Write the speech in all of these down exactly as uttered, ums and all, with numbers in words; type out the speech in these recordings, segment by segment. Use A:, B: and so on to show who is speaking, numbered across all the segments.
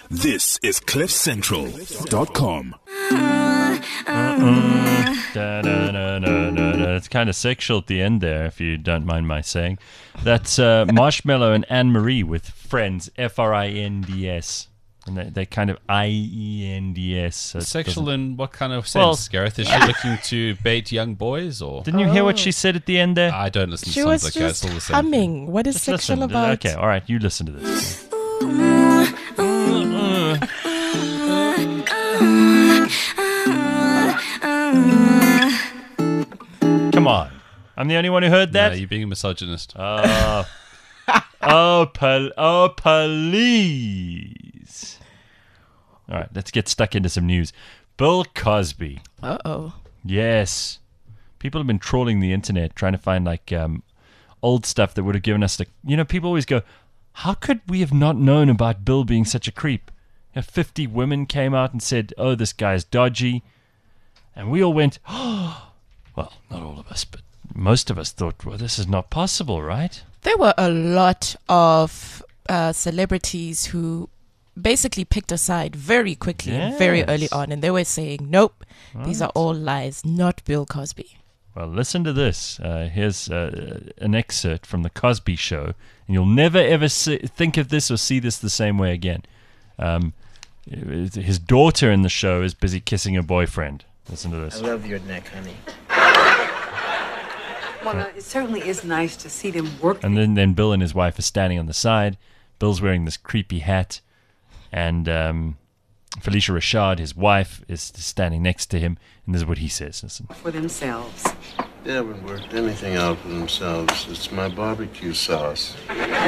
A: This is cliff central dot com.
B: Uh-uh. Da, da, da, da, da, da. It's kind of sexual at the end there, if you don't mind my saying. That's uh, Marshmello and Anne-Marie with Friends, F R I N D S. And they, they kind of I E N D S. So
C: sexual in what kind of sense,
B: Well,
C: Gareth? Is she looking to bait young boys, or
B: Didn't you hear what she said at the end there?
C: I don't listen to
D: She
C: songs
D: was
C: like that. It's
D: just
C: all the same.
D: humming. What is
B: Just
D: sexual
B: listen.
D: about?
B: Okay, all right, you listen to this. Come on. I'm the only one who heard
C: No,
B: that?
C: you're being a misogynist.
B: Oh, oh, pol- oh, please. All right, let's get stuck into some news. Bill Cosby.
D: Uh-oh.
B: Yes. People have been trawling the internet trying to find like um, old stuff that would have given us the... You know, people always go, how could we have not known about Bill being such a creep? You know, fifty women came out and said, oh, this guy's dodgy. And we all went, oh, well, not all of us, but most of us thought, well, this is not possible, right?
D: There were a lot of uh, celebrities who basically picked a side very quickly and very
B: Yes.
D: early on, and they were saying, nope, these are all lies, not Bill Cosby.
B: Well, listen to this. Uh, here's uh, an excerpt from The Cosby Show, and you'll never ever see, think of this or see this the same way again. Um, his daughter in the show is busy kissing her boyfriend. Listen to this.
E: I love your neck, honey.
F: Well, uh, it certainly is nice to see them work.
B: And then, then Bill and his wife are standing on the side. Bill's wearing this creepy hat, and um, Felicia Rashad, his wife, is standing next to him, and this is what he says. Listen.
F: For themselves.
G: They haven't worked anything out for themselves. It's my barbecue sauce.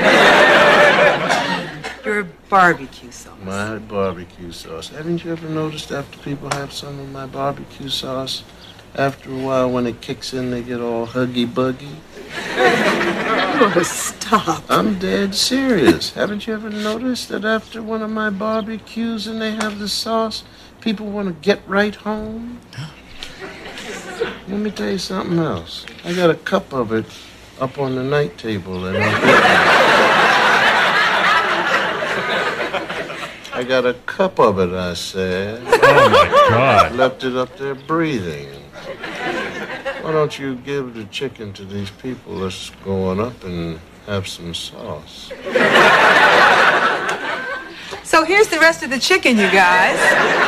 F: Your barbecue sauce.
G: My barbecue sauce. Haven't you ever noticed after people have some of my barbecue sauce, after a while when it kicks in, they get all huggy-buggy?
F: Oh, stop.
G: I'm dead serious. Haven't you ever noticed that after one of my barbecues and they have the sauce, people want to get right home? Let me tell you something else. I got a cup of it up on the night table and I got a cup of it, I said.
B: Oh, my God.
G: Left it up there breathing. Why don't you give the chicken to these people that's going up and have some sauce?
F: So here's the rest of the chicken, you guys.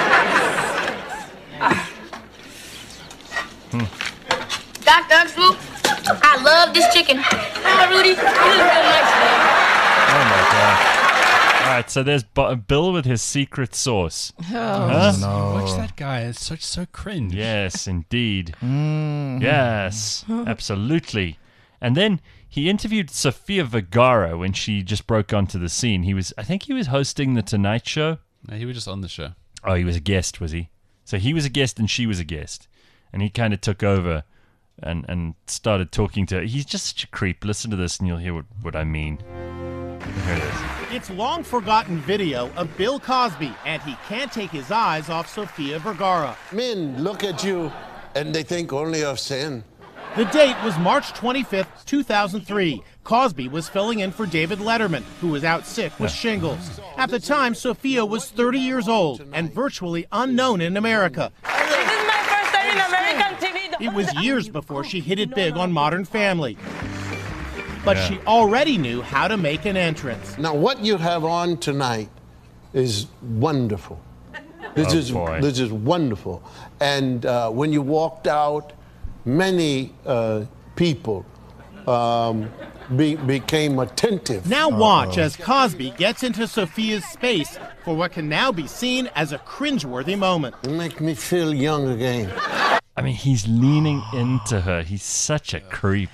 H: Doctor Uxloop, I love this chicken. Hi, Rudy. You look real nice today.
B: Oh, my God. All right, so there's B- Bill with his secret sauce.
D: Oh,
B: Huh?
C: Watch that guy. It's such so cringe.
B: Yes, indeed. Yes, absolutely. And then he interviewed Sofia Vergara when she just broke onto the scene. He was, I think he was hosting The Tonight Show.
C: No, he was just on the show.
B: Oh, he was a guest, was he? So he was a guest and she was a guest. And he kind of took over and, and started talking to her. He's just such a creep. Listen to this and you'll hear what, what I mean. Here it is.
I: It's long-forgotten video of Bill Cosby, and he can't take his eyes off Sofia Vergara.
G: Men look at you and they think only of sin.
I: The date was March twenty-fifth, two thousand three. Cosby was filling in for David Letterman, who was out sick with shingles. At the time, Sofia was thirty years old and virtually unknown in America.
H: This is my first time in American T V.
I: It was years before she hit it big on Modern Family. But
B: Yeah.
I: she already knew how to make an entrance.
G: Now, what you have on tonight is wonderful. This
B: Oh,
G: is
B: boy.
G: this is wonderful. And uh, when you walked out, many uh, people um, be, became attentive.
I: Now watch as Cosby gets into Sofia's space for what can now be seen as a cringeworthy moment.
G: You make me feel young again.
B: I mean, he's leaning into her. He's such a creep.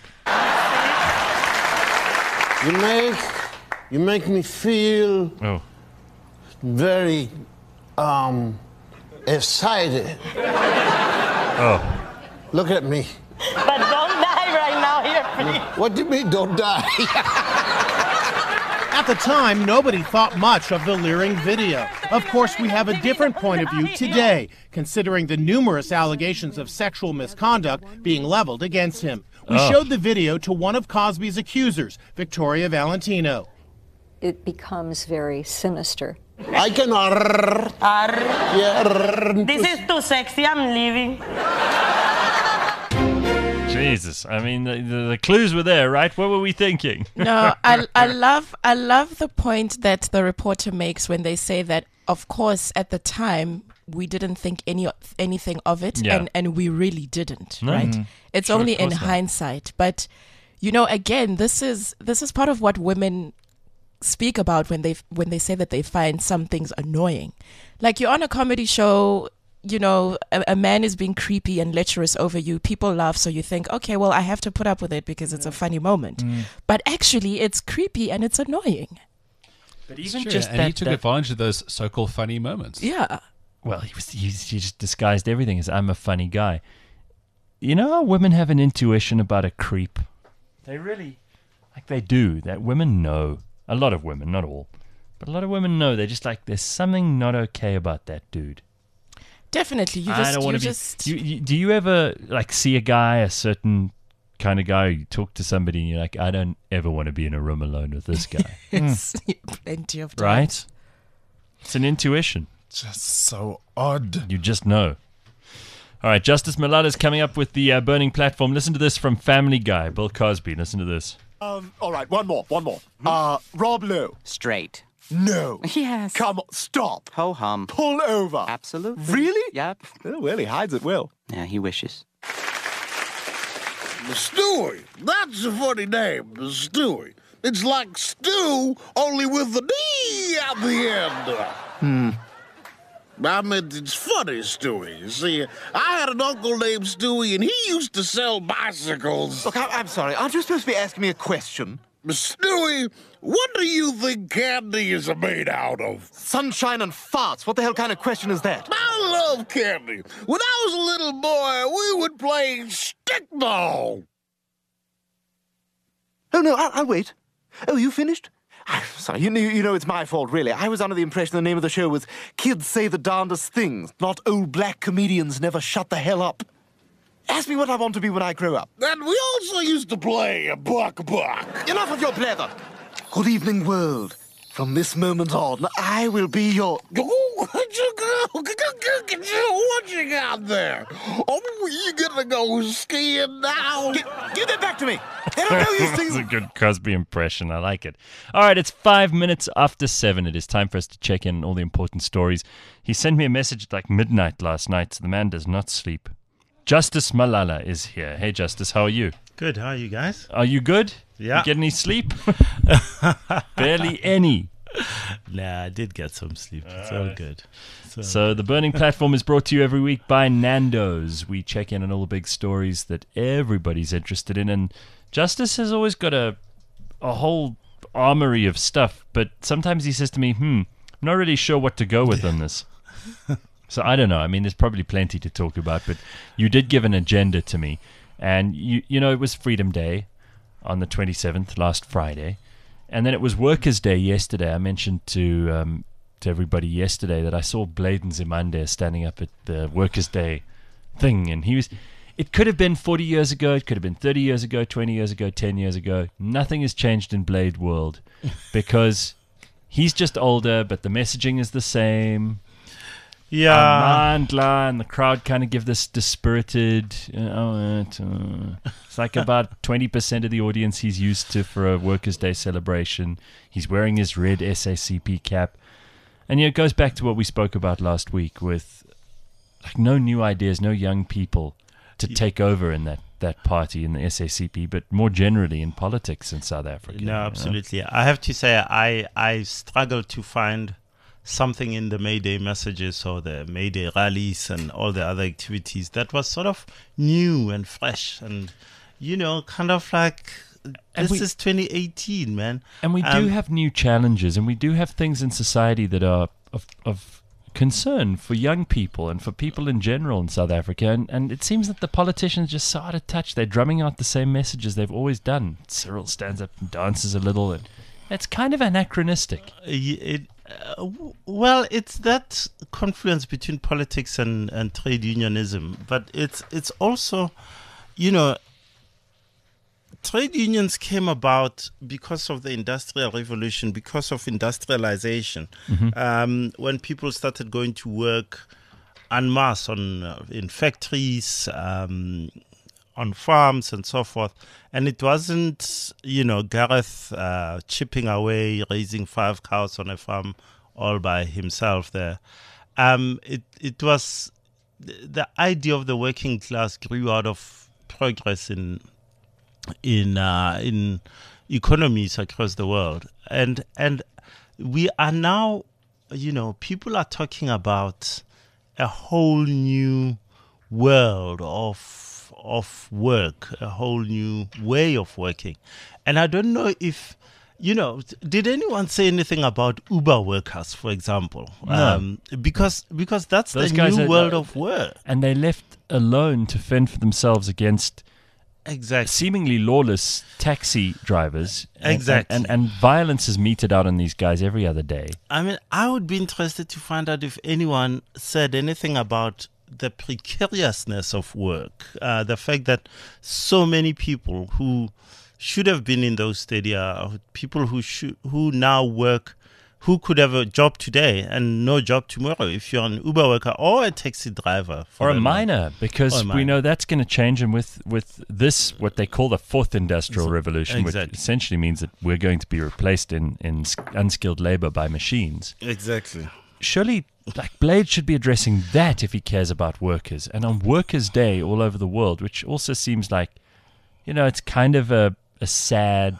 G: You make you make me feel
B: Oh.
G: very um, excited.
B: Oh.
G: Look at me.
H: But don't die right now here, please.
G: What do you mean, don't die?
I: At the time, nobody thought much of the leering video. Of course, we have a different point of view today, considering the numerous allegations of sexual misconduct being leveled against him. We
B: Oh.
I: showed the video to one of Cosby's accusers, Victoria Valentino.
J: It becomes very sinister
G: I can. Arr,
E: Arr.
G: yeah, arr.
E: This is too sexy. I'm leaving.
B: Jesus, I mean, the, the, the clues were there, right? What were we thinking?
D: No, I I love I love the point that the reporter makes when they say that, of course, at the time we didn't think any anything of it,
B: Yeah.
D: and and we really didn't,
B: No.
D: right?
B: Mhm.
D: It's
B: Sure,
D: only
B: of
D: in
B: course not.
D: hindsight, but you know, again, this is this is part of what women speak about when they when they say that they find some things annoying. Like, you're on a comedy show, you know, a, a man is being creepy and lecherous over you. People laugh, so you think, okay, well, I have to put up with it because it's a funny moment.
C: Mm.
D: But actually, it's creepy and it's annoying.
B: But
C: It's
B: even
C: true,
B: just
C: and
B: that,
C: he took
B: that-
C: advantage of those so-called funny moments.
D: Yeah.
B: Well, he was he, he just disguised everything as I'm a funny guy. You know how women have an intuition about a creep? They really, like they do. That women know. A lot of women, not all, but a lot of women know. They're just like, there's something not okay about that dude.
D: Definitely. You
B: I
D: just,
B: don't
D: you
B: want to be.
D: just
B: You, you, do you ever like see a guy, a certain kind of guy, you talk to somebody and you're like, I don't ever want to be in a room alone with this guy.
D: It's plenty of time.
B: Right? It's an intuition.
A: Just so odd.
B: You just know. All right, Justice Malala is coming up with the uh, burning platform. Listen to this from Family Guy, Bill Cosby. Listen to this.
J: Um, all right, one more, one more. Uh, Rob Lowe.
K: Straight.
J: No.
K: Yes.
J: Come on, stop.
K: Ho hum.
J: Pull over.
K: Absolutely.
J: Really?
K: Yep.
J: Oh, well, he hides at will.
K: Yeah, he wishes.
G: Stewie. That's a funny name, Stewie. It's like stew, only with the D at the end.
J: Hmm.
G: I mean, it's funny, Stewie. You see, I had an uncle named Stewie, and he used to sell bicycles.
J: Look, I- I'm sorry. Aren't you supposed to be asking me a question?
G: Stewie, what do you think candy is made out of?
J: Sunshine and farts. What the hell kind of question is that?
G: I love candy. When I was a little boy, we would play stickball.
J: Oh, no, I'll, I'll wait. Oh, you finished? I'm sorry, you know, you know it's my fault, really. I was under the impression the name of the show was Kids Say the Darndest Things, not Old Black Comedians Never Shut the Hell Up. Ask me what I want to be when I grow up.
G: And we also used to play a buck buck.
J: Enough of your blather. Good evening, world. From this moment on, I will be your...
G: What you got there? Oh, you gonna go skiing now?
J: Give, give that back to me. They don't know you,
B: That's a
J: Steve.
B: good Cosby impression. I like it. All right, it's five minutes after seven. It is time for us to check in on all the important stories. He sent me a message at like midnight last night, so the man does not sleep. Justice Malala is here. Hey, Justice, how are you?
L: Good. How are you guys?
B: Are you good?
L: Yeah.
B: You get any sleep? Barely any.
L: Nah, I did get some sleep. It's all good. It's all
B: So the Burning Platform is brought to you every week by Nando's. We check in on all the big stories that everybody's interested in, and Justice has always got a a whole armory of stuff, but sometimes he says to me, hmm, I'm not really sure what to go with on this. So I don't know. I mean, there's probably plenty to talk about, but you did give an agenda to me, and you you know it was Freedom Day on the twenty-seventh, last Friday, and then it was Workers' Day yesterday. I mentioned to um, to everybody yesterday that I saw Bladen Zimande standing up at the Workers' Day thing, and he was. It could have been forty years ago, it could have been thirty years ago, twenty years ago, ten years ago. Nothing has changed in Blade world because he's just older, but the messaging is the same.
L: Yeah.
B: Amandla, and the crowd kind of give this dispirited. Uh, oh, it, uh, it's like about twenty percent of the audience he's used to for a Workers' Day celebration. He's wearing his red S A C P cap. And you know, it goes back to what we spoke about last week with like no new ideas, no young people to take over in that, that party in the S A C P, but more generally in politics in South Africa.
L: No,
B: you know?
L: absolutely. I have to say, I I struggle to find something in the May Day messages or the May Day rallies and all the other activities that was sort of new and fresh and, you know, kind of like,
B: And
L: this
B: we-
L: is twenty eighteen, man.
B: And we do
L: Um,
B: have new challenges, and we do have things in society that are of, of concern for young people and for people in general in South Africa. And, and it seems that the politicians just so out of touch. They're drumming out the same messages they've always done. Cyril stands up and dances a little, and it's kind of anachronistic.
L: Y- It, uh, w- well, it's that confluence between politics and, and trade unionism, but it's it's also, you know, trade unions came about because of the Industrial Revolution, because of industrialization.
B: Mhm.
L: Um, when people started going to work en masse on, uh, in factories, um, on farms and so forth. And it wasn't, you know, Gareth uh, chipping away, raising five cows on a farm all by himself there. Um, it, it was, the idea of the working class grew out of progress in, in, uh, in economies across the world. And, and we are now, you know, people are talking about a whole new world of of work, a whole new way of working. And I don't know if, you know, did anyone say anything about Uber workers, for example?
B: No.
L: Um, because because that's
B: Those
L: the
B: guys
L: new
B: are-
L: world of work.
B: And they left alone to fend for themselves against
L: exactly
B: seemingly lawless taxi drivers. And-
L: Exactly.
B: And, and, and violence is meted out on these guys every other day.
L: I mean, I would be interested to find out if anyone said anything about the precariousness of work, uh, the fact that so many people who should have been in those stadia, people who should, who now work, who could have a job today and no job tomorrow if you're an Uber worker or a taxi driver. for
B: Or a
L: that matter.
B: miner, because
L: Or a
B: we
L: miner.
B: know that's going to change. And with, with this, what they call the fourth industrial revolution,
L: Exactly.
B: which essentially means that we're going to be replaced in, in s- unskilled labor by machines.
L: Exactly.
B: Surely, like, Blade should be addressing that if he cares about workers. And on Workers' Day all over the world, which also seems like, you know, it's kind of a, a sad...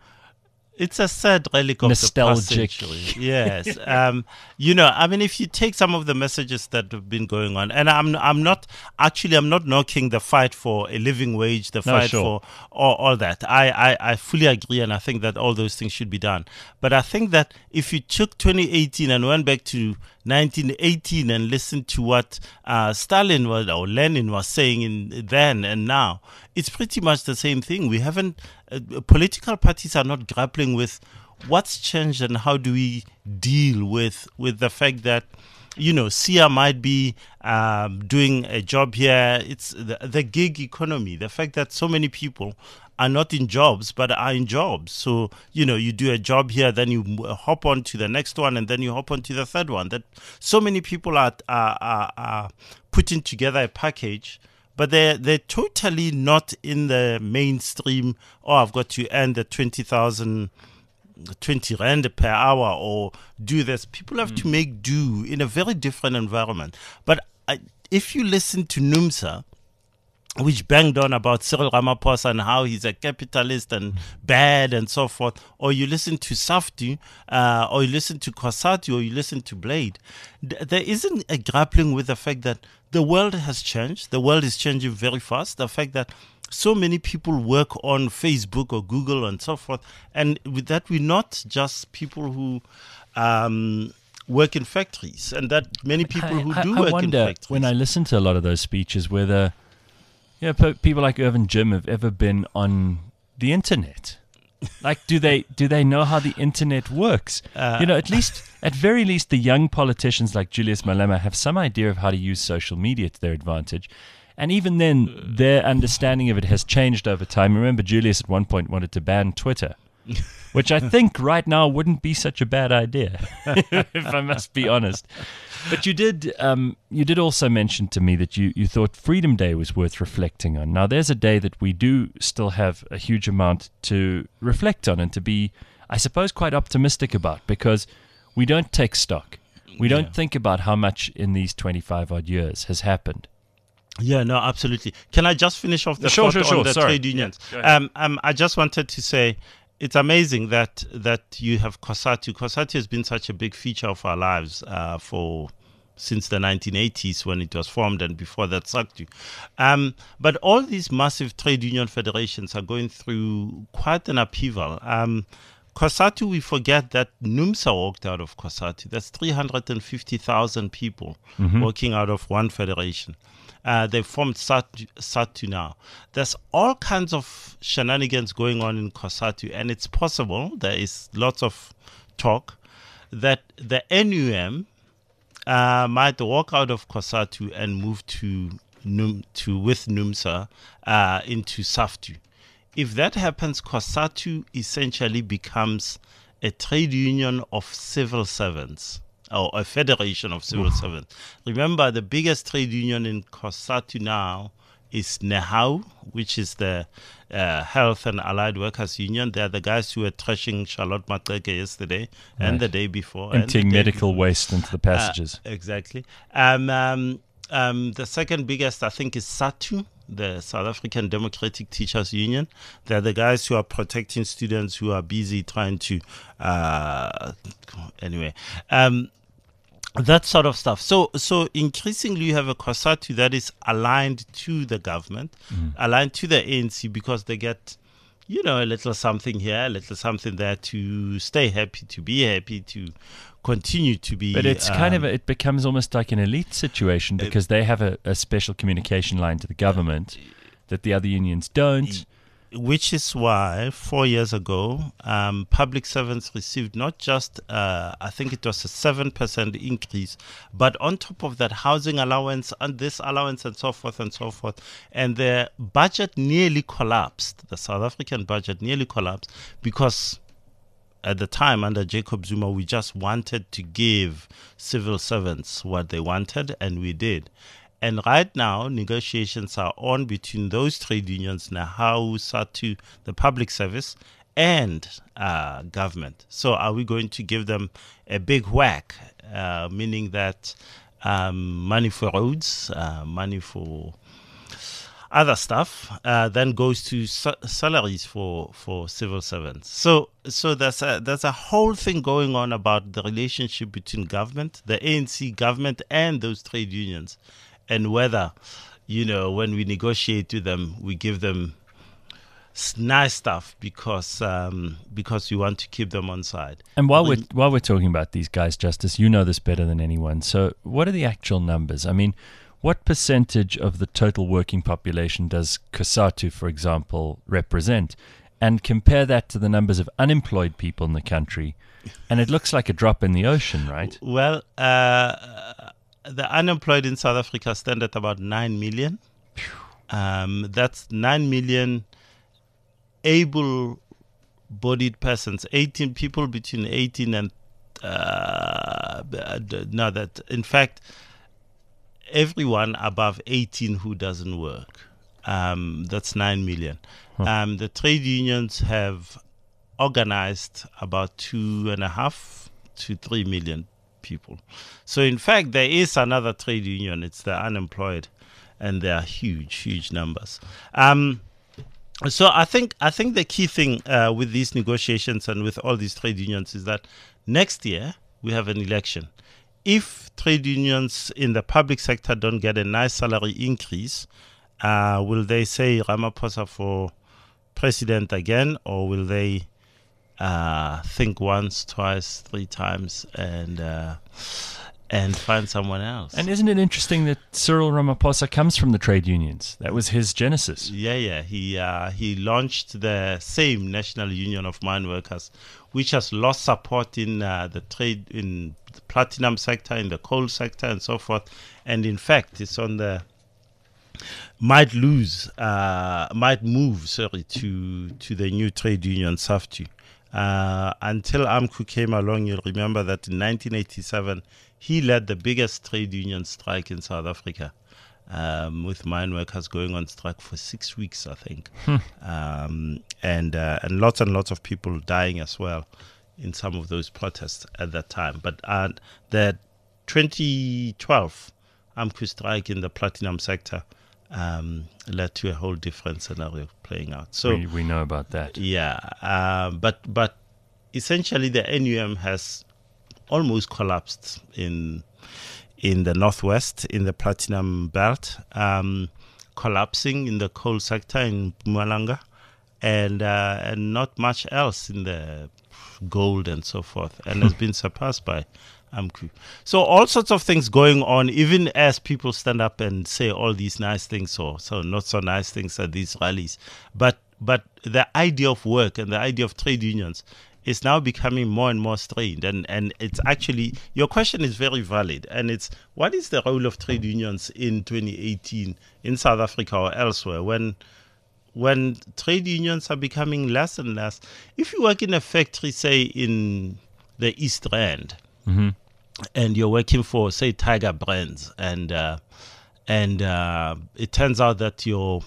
L: It's a sad relic of
B: nostalgic.
L: the past century. Yes. um, you know, I mean, if you take some of the messages that have been going on, and I'm I'm not, actually, I'm not knocking the fight for a living wage, the
B: No,
L: fight
B: sure.
L: for all, all that. I, I, I fully agree, and I think that all those things should be done. But I think that if you took twenty eighteen and went back to nineteen eighteen and listened to what uh, Stalin was, or Lenin was saying in then and now, it's pretty much the same thing. We haven't, uh, political parties are not grappling with what's changed and how do we deal with, with the fact that, you know, Sia might be um, doing a job here. It's the, the gig economy, the fact that so many people are not in jobs but are in jobs. So, you know, you do a job here, then you m- hop on to the next one, and then you hop on to the third one. That so many people are are, are, are putting together a package, but they're, they're totally not in the mainstream. Oh, I've got to earn the twenty thousand, twenty rand per hour or do this. People have to make do in a very different environment. But I, if you listen to NUMSA, which banged on about Cyril Ramaphosa and how he's a capitalist and bad and so forth, or you listen to Safdu, uh, or you listen to COSATU, or you listen to Blade, th- there isn't a grappling with the fact that the world has changed. The world is changing very fast. The fact that so many people work on Facebook or Google and so forth, and with that, we're not just people who um, work in factories, and that many people who
B: I,
L: do
B: I
L: work
B: wonder,
L: in factories.
B: when I listen to a lot of those speeches, whether you know, pe- people like Irvin Jim have ever been on the internet. Like, do they do they know how the internet works?
L: Uh,
B: you know, at least, at very least, the young politicians like Julius Malema have some idea of how to use social media to their advantage. And even then, their understanding of it has changed over time. Remember, Julius at one point wanted to ban Twitter, which I think right now wouldn't be such a bad idea, if I must be honest. But you did um, you did also mention to me that you, you thought Freedom Day was worth reflecting on. Now, there's a day that we do still have a huge amount to reflect on and to be, I suppose, quite optimistic about, because we don't take stock. We don't
L: Yeah.
B: think about how much in these twenty-five odd years has happened.
L: Yeah, no, absolutely. Can I just finish off the
B: Sure,
L: thought
B: sure, sure.
L: on the
B: Sorry.
L: trade unions?
B: Yeah, go ahead.
L: um, um, I just wanted to say it's amazing that that you have COSATU. COSATU has been such a big feature of our lives uh, for since the nineteen eighties when it was formed, and before that, SACTU. Um, but all these massive trade union federations are going through quite an upheaval. Um, COSATU, we forget that NUMSA walked out of COSATU. That's three hundred fifty thousand people
B: Mhm.
L: working out of one federation. Uh, they formed SATU, SATU now. There's all kinds of shenanigans going on in COSATU, and it's possible, there is lots of talk, that the N U M uh, might walk out of COSATU and move to, Num, to with NUMSA uh, into SAFTU. if that happens, COSATU essentially becomes a trade union of civil servants, or a federation of civil servants. Remember, the biggest trade union in COSATU now is NEHAWU, which is the uh, Health and Allied Workers Union. They're the guys who were trashing Charlotte Maxeke yesterday right. and the day before.
B: Emptying
L: and the
B: medical
L: before.
B: waste into the passages.
L: Uh, exactly. Um, um, um, the second biggest, I think, is SATU, the South African Democratic Teachers Union. They're the guys who are protecting students who are busy trying to... Uh, anyway... Um, that sort of stuff. So, so increasingly, you have a COSATU that is aligned to the government, mm. aligned to the A N C, because they get, you know, a little something here, a little something there to stay happy, to be happy, to continue to be.
B: But it's
L: um,
B: kind of a, it becomes almost like an elite situation because uh, they have a, a special communication line to the government that the other unions don't.
L: Which is why four years ago, um, public servants received not just, uh, I think it was a seven percent increase, but on top of that, housing allowance and this allowance and so forth and so forth. And the budget nearly collapsed. The South African budget nearly collapsed because at the time under Jacob Zuma, we just wanted to give civil servants what they wanted, and we did. And right now, negotiations are on between those trade unions, NEHAWU, SATU, the public service, and uh, government. So are we going to give them a big whack, uh, meaning that um, money for roads, uh, money for other stuff, uh, then goes to sa- salaries for, for civil servants. So so there's a, there's a whole thing going on about the relationship between government, the A N C government, and those trade unions. And whether, you know, when we negotiate with them, we give them nice stuff because um, because we want to keep them on side.
B: And while
L: when,
B: we're while we're talking about these guys, Justice, you know this better than anyone. So, what are the actual numbers? I mean, what percentage of the total working population does COSATU, for example, represent? And compare that to the numbers of unemployed people in the country, and it looks like a drop in the ocean, right?
L: Well. Uh, The unemployed in South Africa stand at about nine million. Um, that's nine million able-bodied persons, eighteen people between eighteen and... Uh, no, that in fact, everyone above eighteen who doesn't work. Um, that's nine million. Huh. Um, the trade unions have organized about two and a half to three million people. So in fact, there is another trade union. It's the unemployed, and they are huge, huge numbers. Um, so I think I think the key thing uh, with these negotiations and with all these trade unions is that next year we have an election. If trade unions in the public sector don't get a nice salary increase, uh, will they say Ramaphosa for president again, or will they Uh, think once, twice, three times, and uh, and find someone else?
B: And isn't it interesting that Cyril Ramaphosa comes from the trade unions? That was his genesis.
L: Yeah, yeah. He uh, he launched the same National Union of Mine Workers, which has lost support in uh, the trade, in the platinum sector, in the coal sector, and so forth. And in fact, it's on the might lose, uh, might move, sorry, to to the new trade union, SAFTU. Uh, until AMCU came along, you'll remember that in nineteen eighty-seven, he led the biggest trade union strike in South Africa, um, with mine workers going on strike for six weeks, I think. Hmm. Um, and uh, and lots and lots of people dying as well in some of those protests at that time. But uh, the twenty twelve AMCU strike in the platinum sector Um, led to a whole different scenario playing out. So
B: we, we know about that.
L: Yeah, uh, but but essentially the N U M has almost collapsed in in the northwest, in the platinum belt, um, collapsing in the coal sector in Mpumalanga, and uh, and not much else in the gold and so forth, and has been surpassed by AMCU. So all sorts of things going on, even as people stand up and say all these nice things or so not so nice things at these rallies. But but the idea of work and the idea of trade unions is now becoming more and more strained. And, and it's actually, your question is very valid. And it's, what is the role of trade unions in twenty eighteen in South Africa or elsewhere when when trade unions are becoming less and less, if you work in a factory, say in the East Rand,
B: mm-hmm.
L: and you're working for, say, Tiger Brands, and uh, and uh, it turns out that your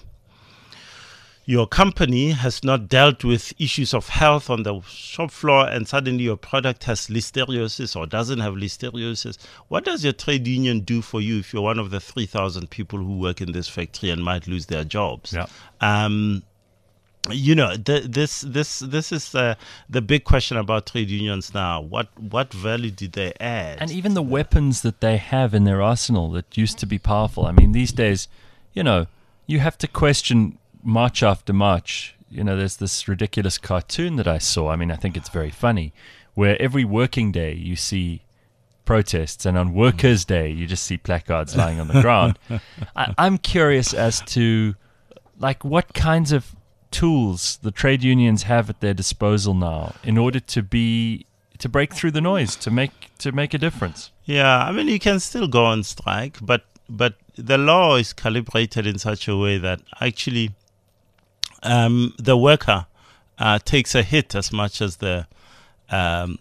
L: your company has not dealt with issues of health on the shop floor, and suddenly your product has listeriosis or doesn't have listeriosis, what does your trade union do for you if you're one of the three thousand people who work in this factory and might lose their jobs?
B: Yeah.
L: Um, you know, th- this this this is uh, the big question about trade unions now. What what value did they add?
B: And even the weapons that they have in their arsenal that used to be powerful. I mean, these days, you know, you have to question march after march. You know, there's this ridiculous cartoon that I saw. I mean, I think it's very funny, where every working day you see protests, and on Workers' Day you just see placards lying on the ground. I, I'm curious as to, like, what kinds of tools the trade unions have at their disposal now in order to be to break through the noise, to make to make a difference.
L: Yeah, I mean, you can still go on strike, but but the law is calibrated in such a way that actually um, the worker uh, takes a hit as much as the um,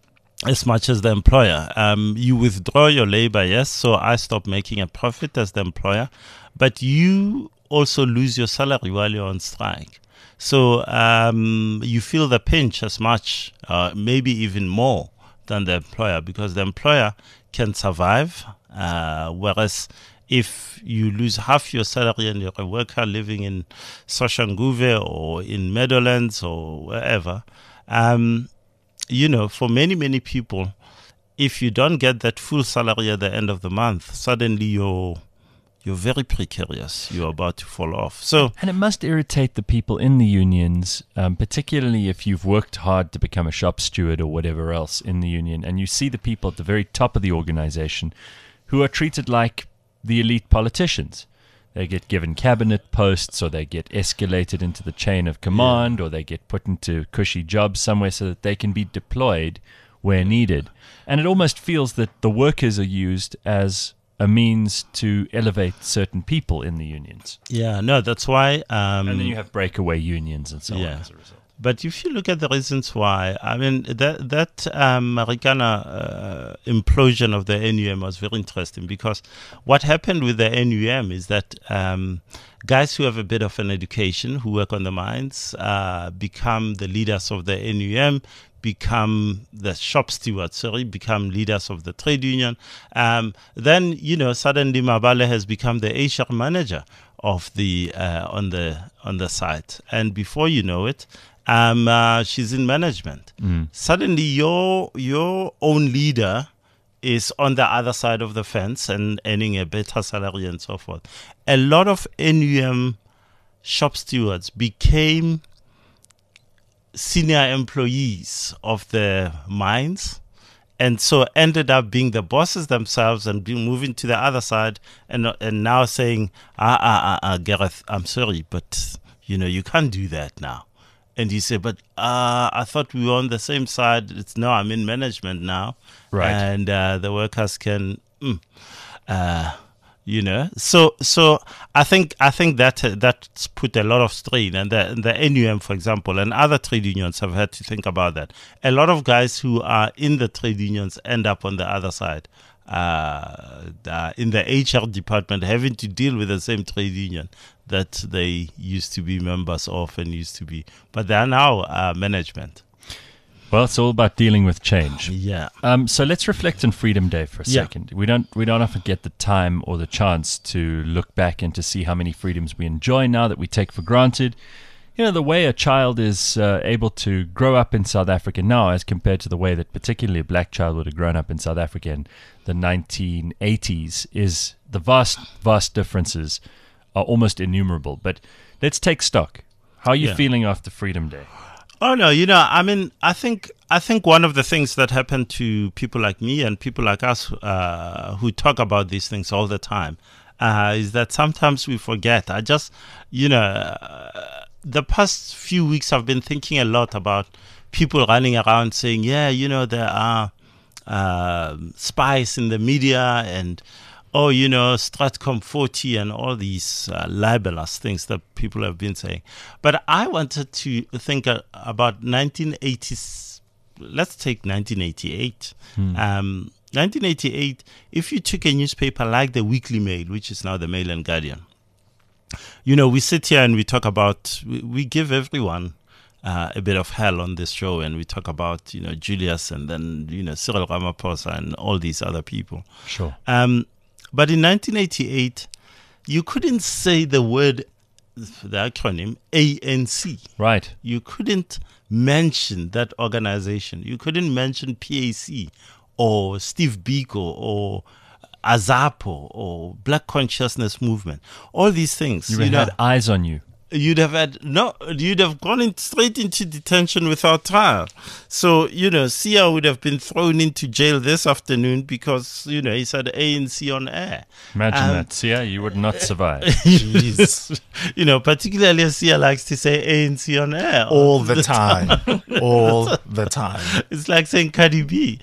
L: as much as the employer. Um, you withdraw your labor, yes, so I stop making a profit as the employer, but you also lose your salary while you're on strike. So um, you feel the pinch as much, uh, maybe even more than the employer, because the employer can survive, uh, whereas if you lose half your salary and you're a worker living in Soshanguve or in Meadowlands or wherever, um, you know, for many, many people, if you don't get that full salary at the end of the month, suddenly you're you're very precarious. You're about to fall off. So,
B: and it must irritate the people in the unions, um, particularly if you've worked hard to become a shop steward or whatever else in the union, and you see the people at the very top of the organization who are treated like the elite politicians. They get given cabinet posts, or they get escalated into the chain of command, yeah. or they get put into cushy jobs somewhere so that they can be deployed where needed. And it almost feels that the workers are used as a means to elevate certain people in the unions.
L: Yeah, no, that's why. Um,
B: and then you have breakaway unions and so
L: yeah.
B: on as a result.
L: But if you look at the reasons why, I mean, that that um, Marikana uh, implosion of the N U M was very interesting, because what happened with the N U M is that um, guys who have a bit of an education, who work on the mines, uh, become the leaders of the N U M, become the shop stewards, sorry, become leaders of the trade union. Um, then, you know, suddenly Mabale has become the H R manager of the uh, on the on the site, and before you know it, um, uh, she's in management.
B: Mm.
L: Suddenly, your your own leader is on the other side of the fence and earning a better salary and so forth. A lot of N U M shop stewards became senior employees of the mines, and so ended up being the bosses themselves and being moving to the other side, and and now saying, ah, ah, ah, ah, Gareth, I'm sorry, but you know, you can't do that now. And you say, but uh, I thought we were on the same side. It's no, I'm in management now,
B: right?
L: And uh, the workers can, mm, uh, you know. So, so I think I think that uh, that's put a lot of strain, and the, the N U M, for example, and other trade unions have had to think about that. A lot of guys who are in the trade unions end up on the other side, uh, uh, in the H R department, having to deal with the same trade union that they used to be members of and used to be, but they are now uh, management.
B: Well, it's all about dealing with change.
L: Yeah.
B: Um, so let's reflect on Freedom Day for a
L: Yeah.
B: second. We don't we don't often get the time or the chance to look back and to see how many freedoms we enjoy now that we take for granted. You know, the way a child is uh, able to grow up in South Africa now as compared to the way that particularly a black child would have grown up in South Africa in the nineteen eighties is the vast, vast differences are almost innumerable. But let's take stock. How are you
L: Yeah.
B: feeling after Freedom Day?
L: Oh no, you know, I mean, I think I think one of the things that happened to people like me and people like us uh, who talk about these things all the time uh, is that sometimes we forget. I just, you know, uh, the past few weeks I've been thinking a lot about people running around saying, yeah, you know, there are uh, spies in the media and oh, you know, Stratcom forty and all these uh, libelous things that people have been saying. But I wanted to think uh, about nineteen eighty. Let's take nineteen eighty-eight.
B: Hmm.
L: Um, nineteen eighty-eight, if you took a newspaper like the Weekly Mail, which is now the Mail and Guardian, you know, we sit here and we talk about, we, we give everyone uh, a bit of hell on this show, and we talk about, you know, Julius and then, you know, Cyril Ramaphosa and all these other people.
B: Sure.
L: Um, but in nineteen eighty-eight, you couldn't say the word, the acronym A N C.
B: Right.
L: You couldn't mention that organization. You couldn't mention P A C or Steve Biko or Azapo or Black Consciousness Movement. All these things.
B: You,
L: you
B: had
L: know,
B: eyes on you.
L: You'd have had no. You'd have gone in straight into detention without trial. So you know, Sia would have been thrown into jail this afternoon because you know he said A N C on air.
B: Imagine
L: Um,
B: that, Sia. You would not survive.
L: Jeez. You know, particularly as Sia likes to say A N C on air
A: All the time. All the time.
L: It's like saying Cardi B.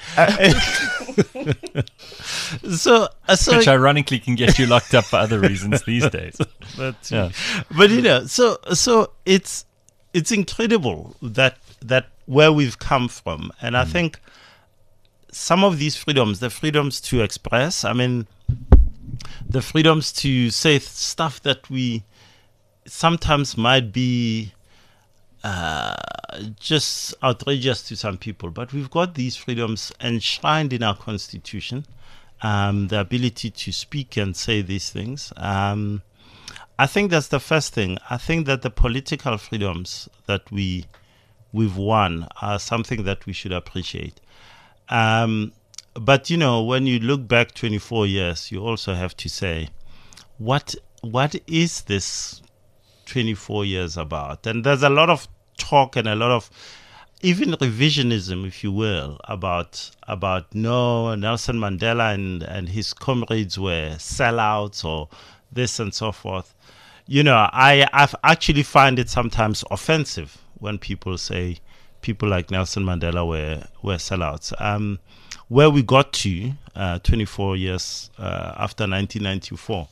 L: so, uh, so
B: Which ironically can get you locked up for other reasons these days.
L: But,
B: Yeah.
L: but you know, so so it's it's incredible that that where we've come from, and I think some of these freedoms, the freedoms to express, I mean, the freedoms to say th- stuff that we sometimes might be uh, just outrageous to some people, but we've got these freedoms enshrined in our constitution, um, the ability to speak and say these things. Um, I think that's the first thing. I think that the political freedoms that we we've won are something that we should appreciate. Um, but you know, when you look back twenty-four years, you also have to say, what what is this twenty-four years about? And there's a lot of talk and a lot of even revisionism, if you will, about about no, Nelson Mandela and, and his comrades were sellouts or this and so forth. You know, I I've actually find it sometimes offensive when people say people like Nelson Mandela were were sellouts. Um, where we got to uh, twenty-four years uh, after nineteen ninety-four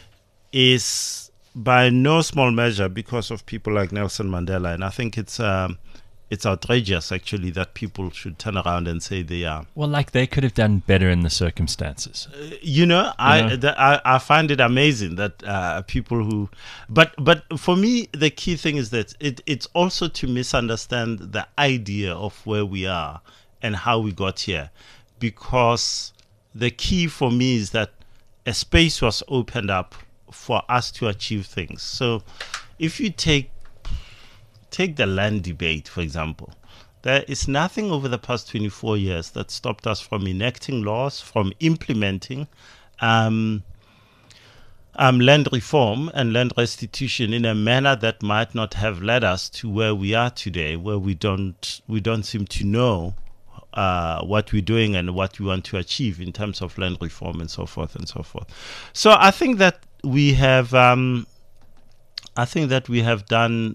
L: is by no small measure because of people like Nelson Mandela, and I think it's um, it's outrageous actually that people should turn around and say they are.
B: Well, like they could have done better in the circumstances.
L: You know, I,
B: know?
L: th- I I find it amazing that uh, people who, but but for me the key thing is that it it's also to misunderstand the idea of where we are and how we got here, because the key for me is that a space was opened up for us to achieve things. So, if you take take the land debate, for example. There is nothing over the past twenty-four years that stopped us from enacting laws, from implementing um, um, land reform and land restitution in a manner that might not have led us to where we are today, where we don't we don't seem to know uh, what we're doing and what we want to achieve in terms of land reform and so forth and so forth. So I think that we have, um, I think that we have done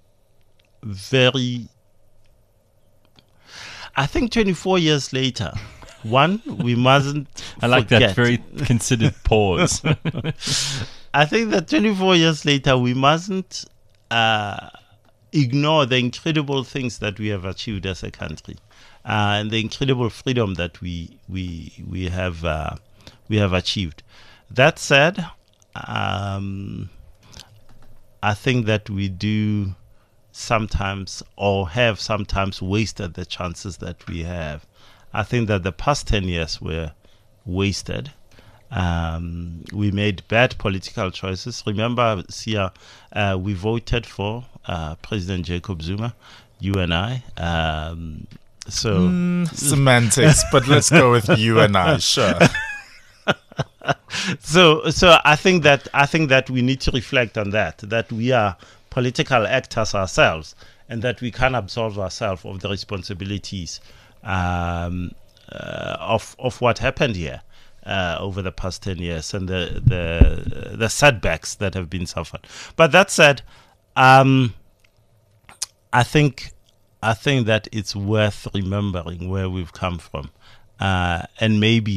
L: very. I think twenty-four years later, one, we mustn't
B: I like
L: forget.
B: that very considered pause.
L: I think that twenty-four years later, we mustn't uh, ignore the incredible things that we have achieved as a country, uh, and the incredible freedom that we we we have uh, we have achieved. That said, um, I think that we do sometimes or have sometimes wasted the chances that we have. I think that the past ten years were wasted. Um, we made bad political choices. Remember, Sia, uh, we voted for uh, President Jacob Zuma, you and I. Um, so
A: Mm, semantics, but let's go with you and I, sure.
L: so, so I think that I think that we need to reflect on that. That we are political actors ourselves, and that we can absolve ourselves of the responsibilities um, uh, of of what happened here uh, over the past ten years and the the the setbacks that have been suffered. But that said, um, I think I think that it's worth remembering where we've come from, uh, and maybe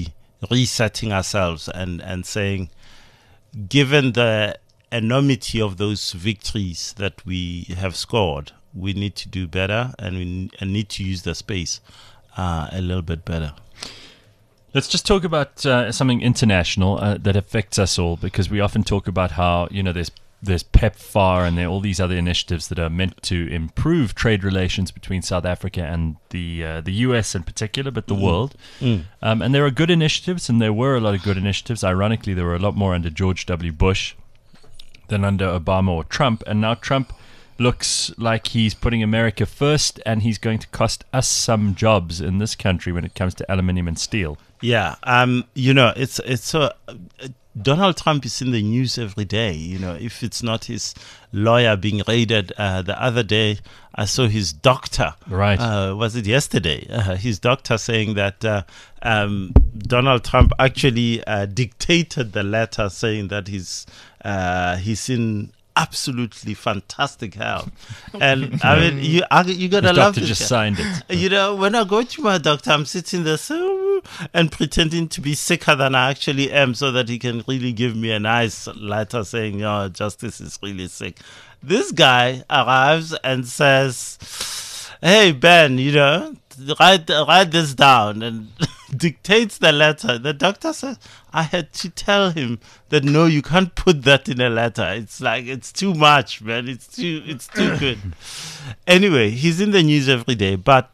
L: resetting ourselves and, and saying, given the enormity of those victories that we have scored, we need to do better, and we and need to use the space uh, a little bit better.
B: Let's just talk about uh, something international uh, that affects us all, because we often talk about how, you know, there's there's PEPFAR and there are all these other initiatives that are meant to improve trade relations between South Africa and the uh, the U S in particular, but the
L: Mm.
B: world.
L: Mm.
B: Um, and there are good initiatives, and there were a lot of good initiatives. Ironically, there were a lot more under George W. Bush than under Obama or Trump. And now Trump looks like he's putting America first, and he's going to cost us some jobs in this country when it comes to aluminium and steel.
L: Yeah, um, you know, it's it's so uh, Donald Trump is in the news every day. You know, if it's not his lawyer being raided, uh, the other day I saw his doctor.
B: Right.
L: Uh, was it yesterday? Uh, his doctor saying that uh, um, Donald Trump actually uh, dictated the letter, saying that he's uh, he's in absolutely fantastic health. And I mean, you you gotta
B: His
L: love
B: doctor
L: this
B: just
L: guy.
B: signed it.
L: You know, when I go to my doctor, I'm sitting there so and pretending to be sicker than I actually am, so that he can really give me a nice letter saying, "No, Justice is really sick." This guy arrives and says, "Hey Ben, you know, write write this down," and dictates the letter. The doctor says, "I had to tell him that no, you can't put that in a letter. It's like it's too much, man. It's too it's too good." Anyway, he's in the news every day, but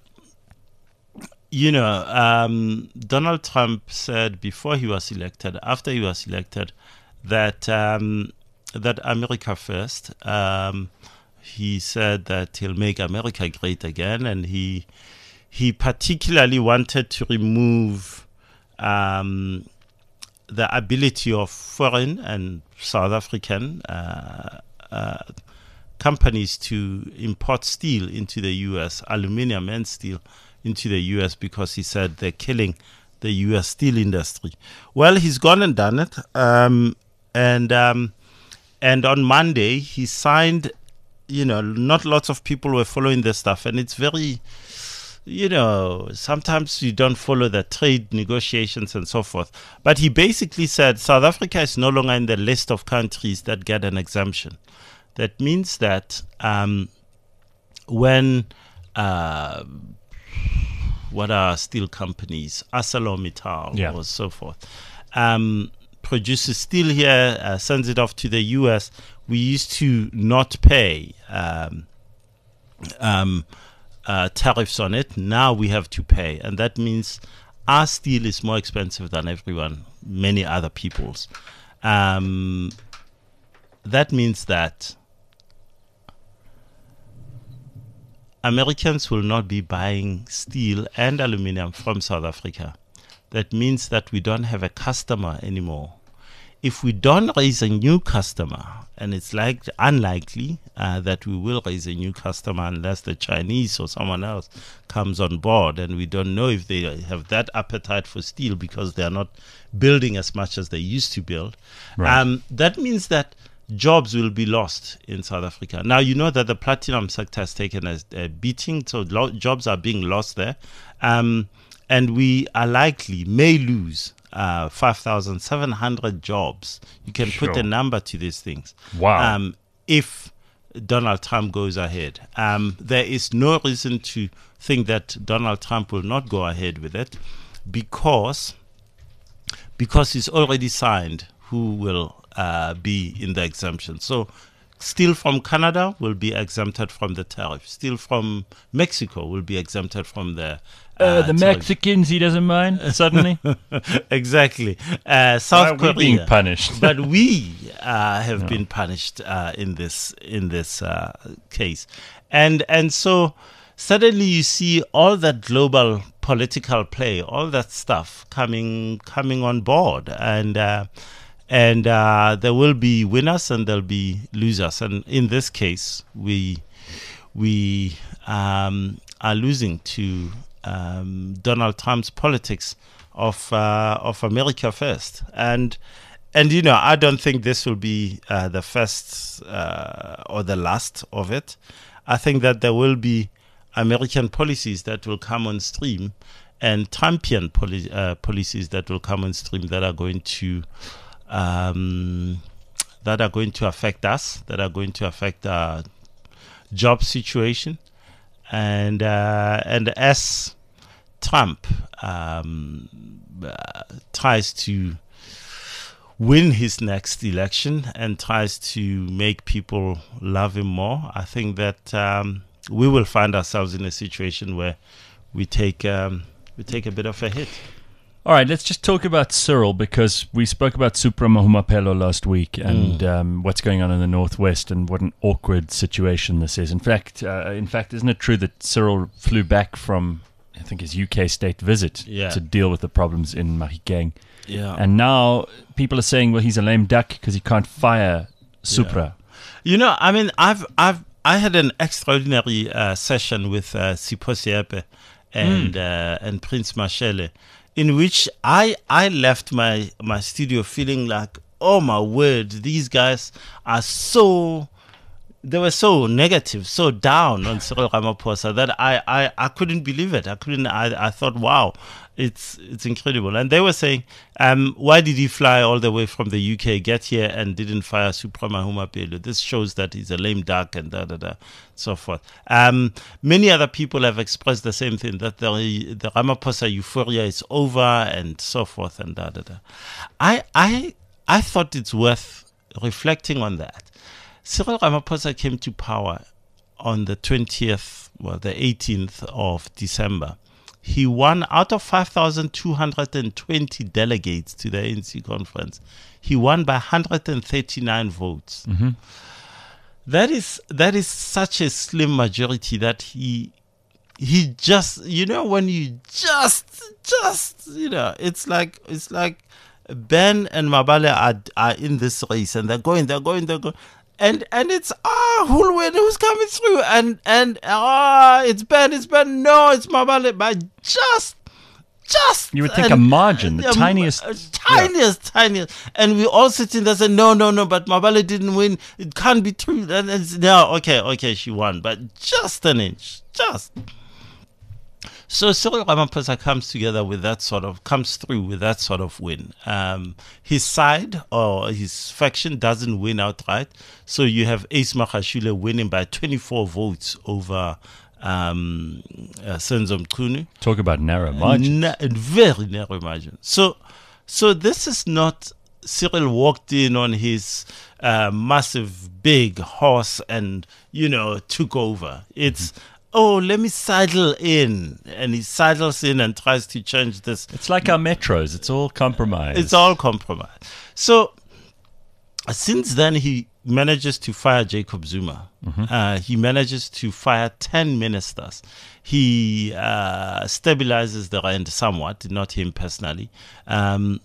L: you know, um, Donald Trump said before he was elected, after he was elected, that um, that America first. Um, he said that he'll make America great again, and he he particularly wanted to remove um, the ability of foreign and South African uh, uh, companies to import steel into the U S, aluminium and steel into the U S, because he said they're killing the U S steel industry. Well, he's gone and done it. Um, and um, and on Monday, he signed, you know, not lots of people were following this stuff. And it's very, you know, sometimes you don't follow the trade negotiations and so forth. But he basically said South Africa is no longer in the list of countries that get an exemption. That means that um, when... Uh, what are steel companies, ArcelorMittal
B: Yeah.
L: or so forth, um, produces steel here, uh, sends it off to the U S. We used to not pay um, um, uh, tariffs on it. Now we have to pay. And that means our steel is more expensive than everyone, many other people's. Um, that means that Americans will not be buying steel and aluminium from South Africa. That means that we don't have a customer anymore. If we don't raise a new customer, and it's like unlikely uh, that we will raise a new customer unless the Chinese or someone else comes on board, and we don't know if they have that appetite for steel because they are not building as much as they used to build.
B: Right.
L: Um, that means that jobs will be lost in South Africa. Now, you know that the platinum sector has taken a, a beating, so lo- jobs are being lost there. Um, and we are likely, may lose uh, five thousand seven hundred jobs. You can
B: Sure.
L: put a number to these things.
B: Wow.
L: Um, if Donald Trump goes ahead. Um, there is no reason to think that Donald Trump will not go ahead with it, because, because he's already signed who will Uh, be in the exemption. So steel from Canada will be exempted from the tariff. Steel from Mexico will be exempted from the uh,
B: Uh, the
L: tariff.
B: Mexicans, he doesn't mind, suddenly.
L: Exactly. Uh, South
B: Why are we
L: Korea
B: being punished?
L: but we uh, have
B: No.
L: been punished uh, in this in this uh, case, and and so suddenly you see all that global political play, all that stuff coming coming on board, and. Uh, And uh, there will be winners and there'll be losers. And in this case, we we um, are losing to um, Donald Trump's politics of uh, of America first. And and you know, I don't think this will be uh, the first uh, or the last of it. I think that there will be American policies that will come on stream, and Trumpian poli- uh, policies that will come on stream that are going to um, that are going to affect us, that are going to affect our job situation, and uh, and as Trump um, uh, tries to win his next election and tries to make people love him more, I think that um, we will find ourselves in a situation where we take um, we take a bit of a hit.
B: All right, let's just talk about Cyril, because we spoke about Supra Mahumapelo last week and
L: Mm.
B: um, what's going on in the Northwest and what an awkward situation this is. In fact, uh, in fact, isn't it true that Cyril flew back from, I think, his U K state visit
L: Yeah.
B: to deal with the problems in Mahikeng?
L: Yeah.
B: And now people are saying, well, he's a lame duck because he can't fire Supra.
L: You know, I mean, I've I've I had an extraordinary uh, session with uh, Sipho Seape and uh, and Prince Mashele, in which I I left my my studio feeling like, oh my word, these guys are so. They were so negative, so down on Cyril Ramaphosa that I, I, I couldn't believe it. I couldn't. I, I thought, wow, it's it's incredible. And they were saying, um, why did he fly all the way from the U K, get here, and didn't fire Supra Mahumapelo? This shows that he's a lame duck and da da da, so forth. Um, many other people have expressed the same thing, that the the Ramaphosa euphoria is over and so forth and da da da. I I I thought it's worth reflecting on that. Cyril Ramaphosa came to power on the twentieth, well, the eighteenth of December. He won out of five thousand two hundred twenty delegates to the A N C conference. He won by one hundred thirty-nine votes.
B: Mm-hmm.
L: That is that is such a slim majority that he he just, you know, when you just just you know, it's like it's like Ben and Mabale are are in this race and they're going, they're going, they're going. And and it's ah who'll win, who's coming through, and and ah it's Ben, it's Ben, no, it's Mabale, but just just
B: You would think
L: and,
B: a margin, the
L: uh,
B: tiniest,
L: uh, tiniest, tiniest, and we all sitting there saying no, no, no, but Mabale didn't win. It can't be true. And it's, no, okay, okay, she won, but just an inch, just. So Cyril Ramaphosa comes together with that sort of, comes through with that sort of win. Um, his side or his faction doesn't win outright. So you have Ace Magashule winning by twenty-four votes over um, uh, Senzo Mchunu.
B: Talk about narrow margin.
L: Na- very narrow margin. So, so this is not Cyril walked in on his uh, massive big horse and, you know, took over. It's, mm-hmm. oh, let me sidle in. And he sidles in and tries to change this.
B: It's like our metros. It's all compromise.
L: It's all compromise. So since then, he manages to fire Jacob Zuma.
B: Mm-hmm.
L: Uh, he manages to fire ten ministers. He uh, stabilizes the rand somewhat, not him personally. Um,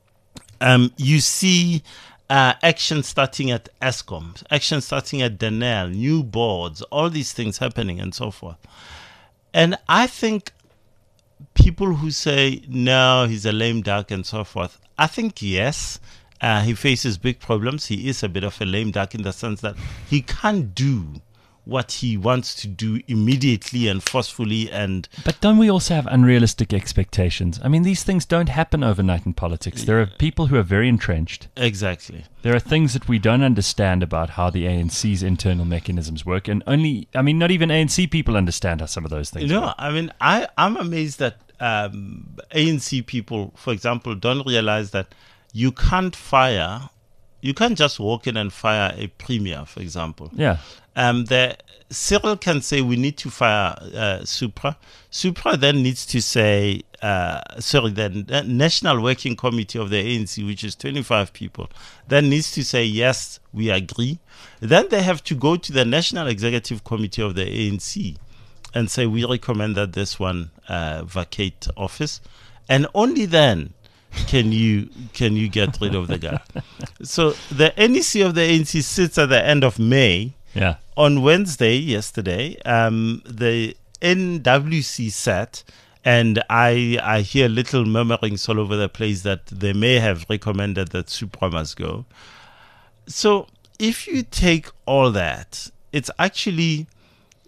L: um, you see uh, action starting at Eskom, action starting at Denel, new boards, all these things happening and so forth. And I think people who say, no, he's a lame duck and so forth, I think, yes, uh, he faces big problems. He is a bit of a lame duck in the sense that he can't do what he wants to do immediately and forcefully. And
B: But don't we also have unrealistic expectations? I mean, these things don't happen overnight in politics. There are people who are very entrenched.
L: Exactly.
B: There are things that we don't understand about how the A N C's internal mechanisms work. And only, I mean, not even A N C people understand how some of those things
L: You know,
B: work.
L: I mean, I, I'm amazed that um, A N C people, for example, don't realize that you can't fire, you can't just walk in and fire a premier, for example.
B: Yeah.
L: Um, the Cyril can say we need to fire uh, Supra. Supra then needs to say, uh, sorry, the National Working Committee of the A N C, which is twenty-five people, then needs to say, yes, we agree. Then they have to go to the National Executive Committee of the A N C and say, we recommend that this one uh, vacate office. And only then can you can you get rid of the guy. So the N E C of the A N C sits at the end of May.
B: Yeah.
L: On Wednesday, yesterday, um, the N W C sat, and I I hear little murmurings all over the place that they may have recommended that Supra must go. So if you take all that, it's actually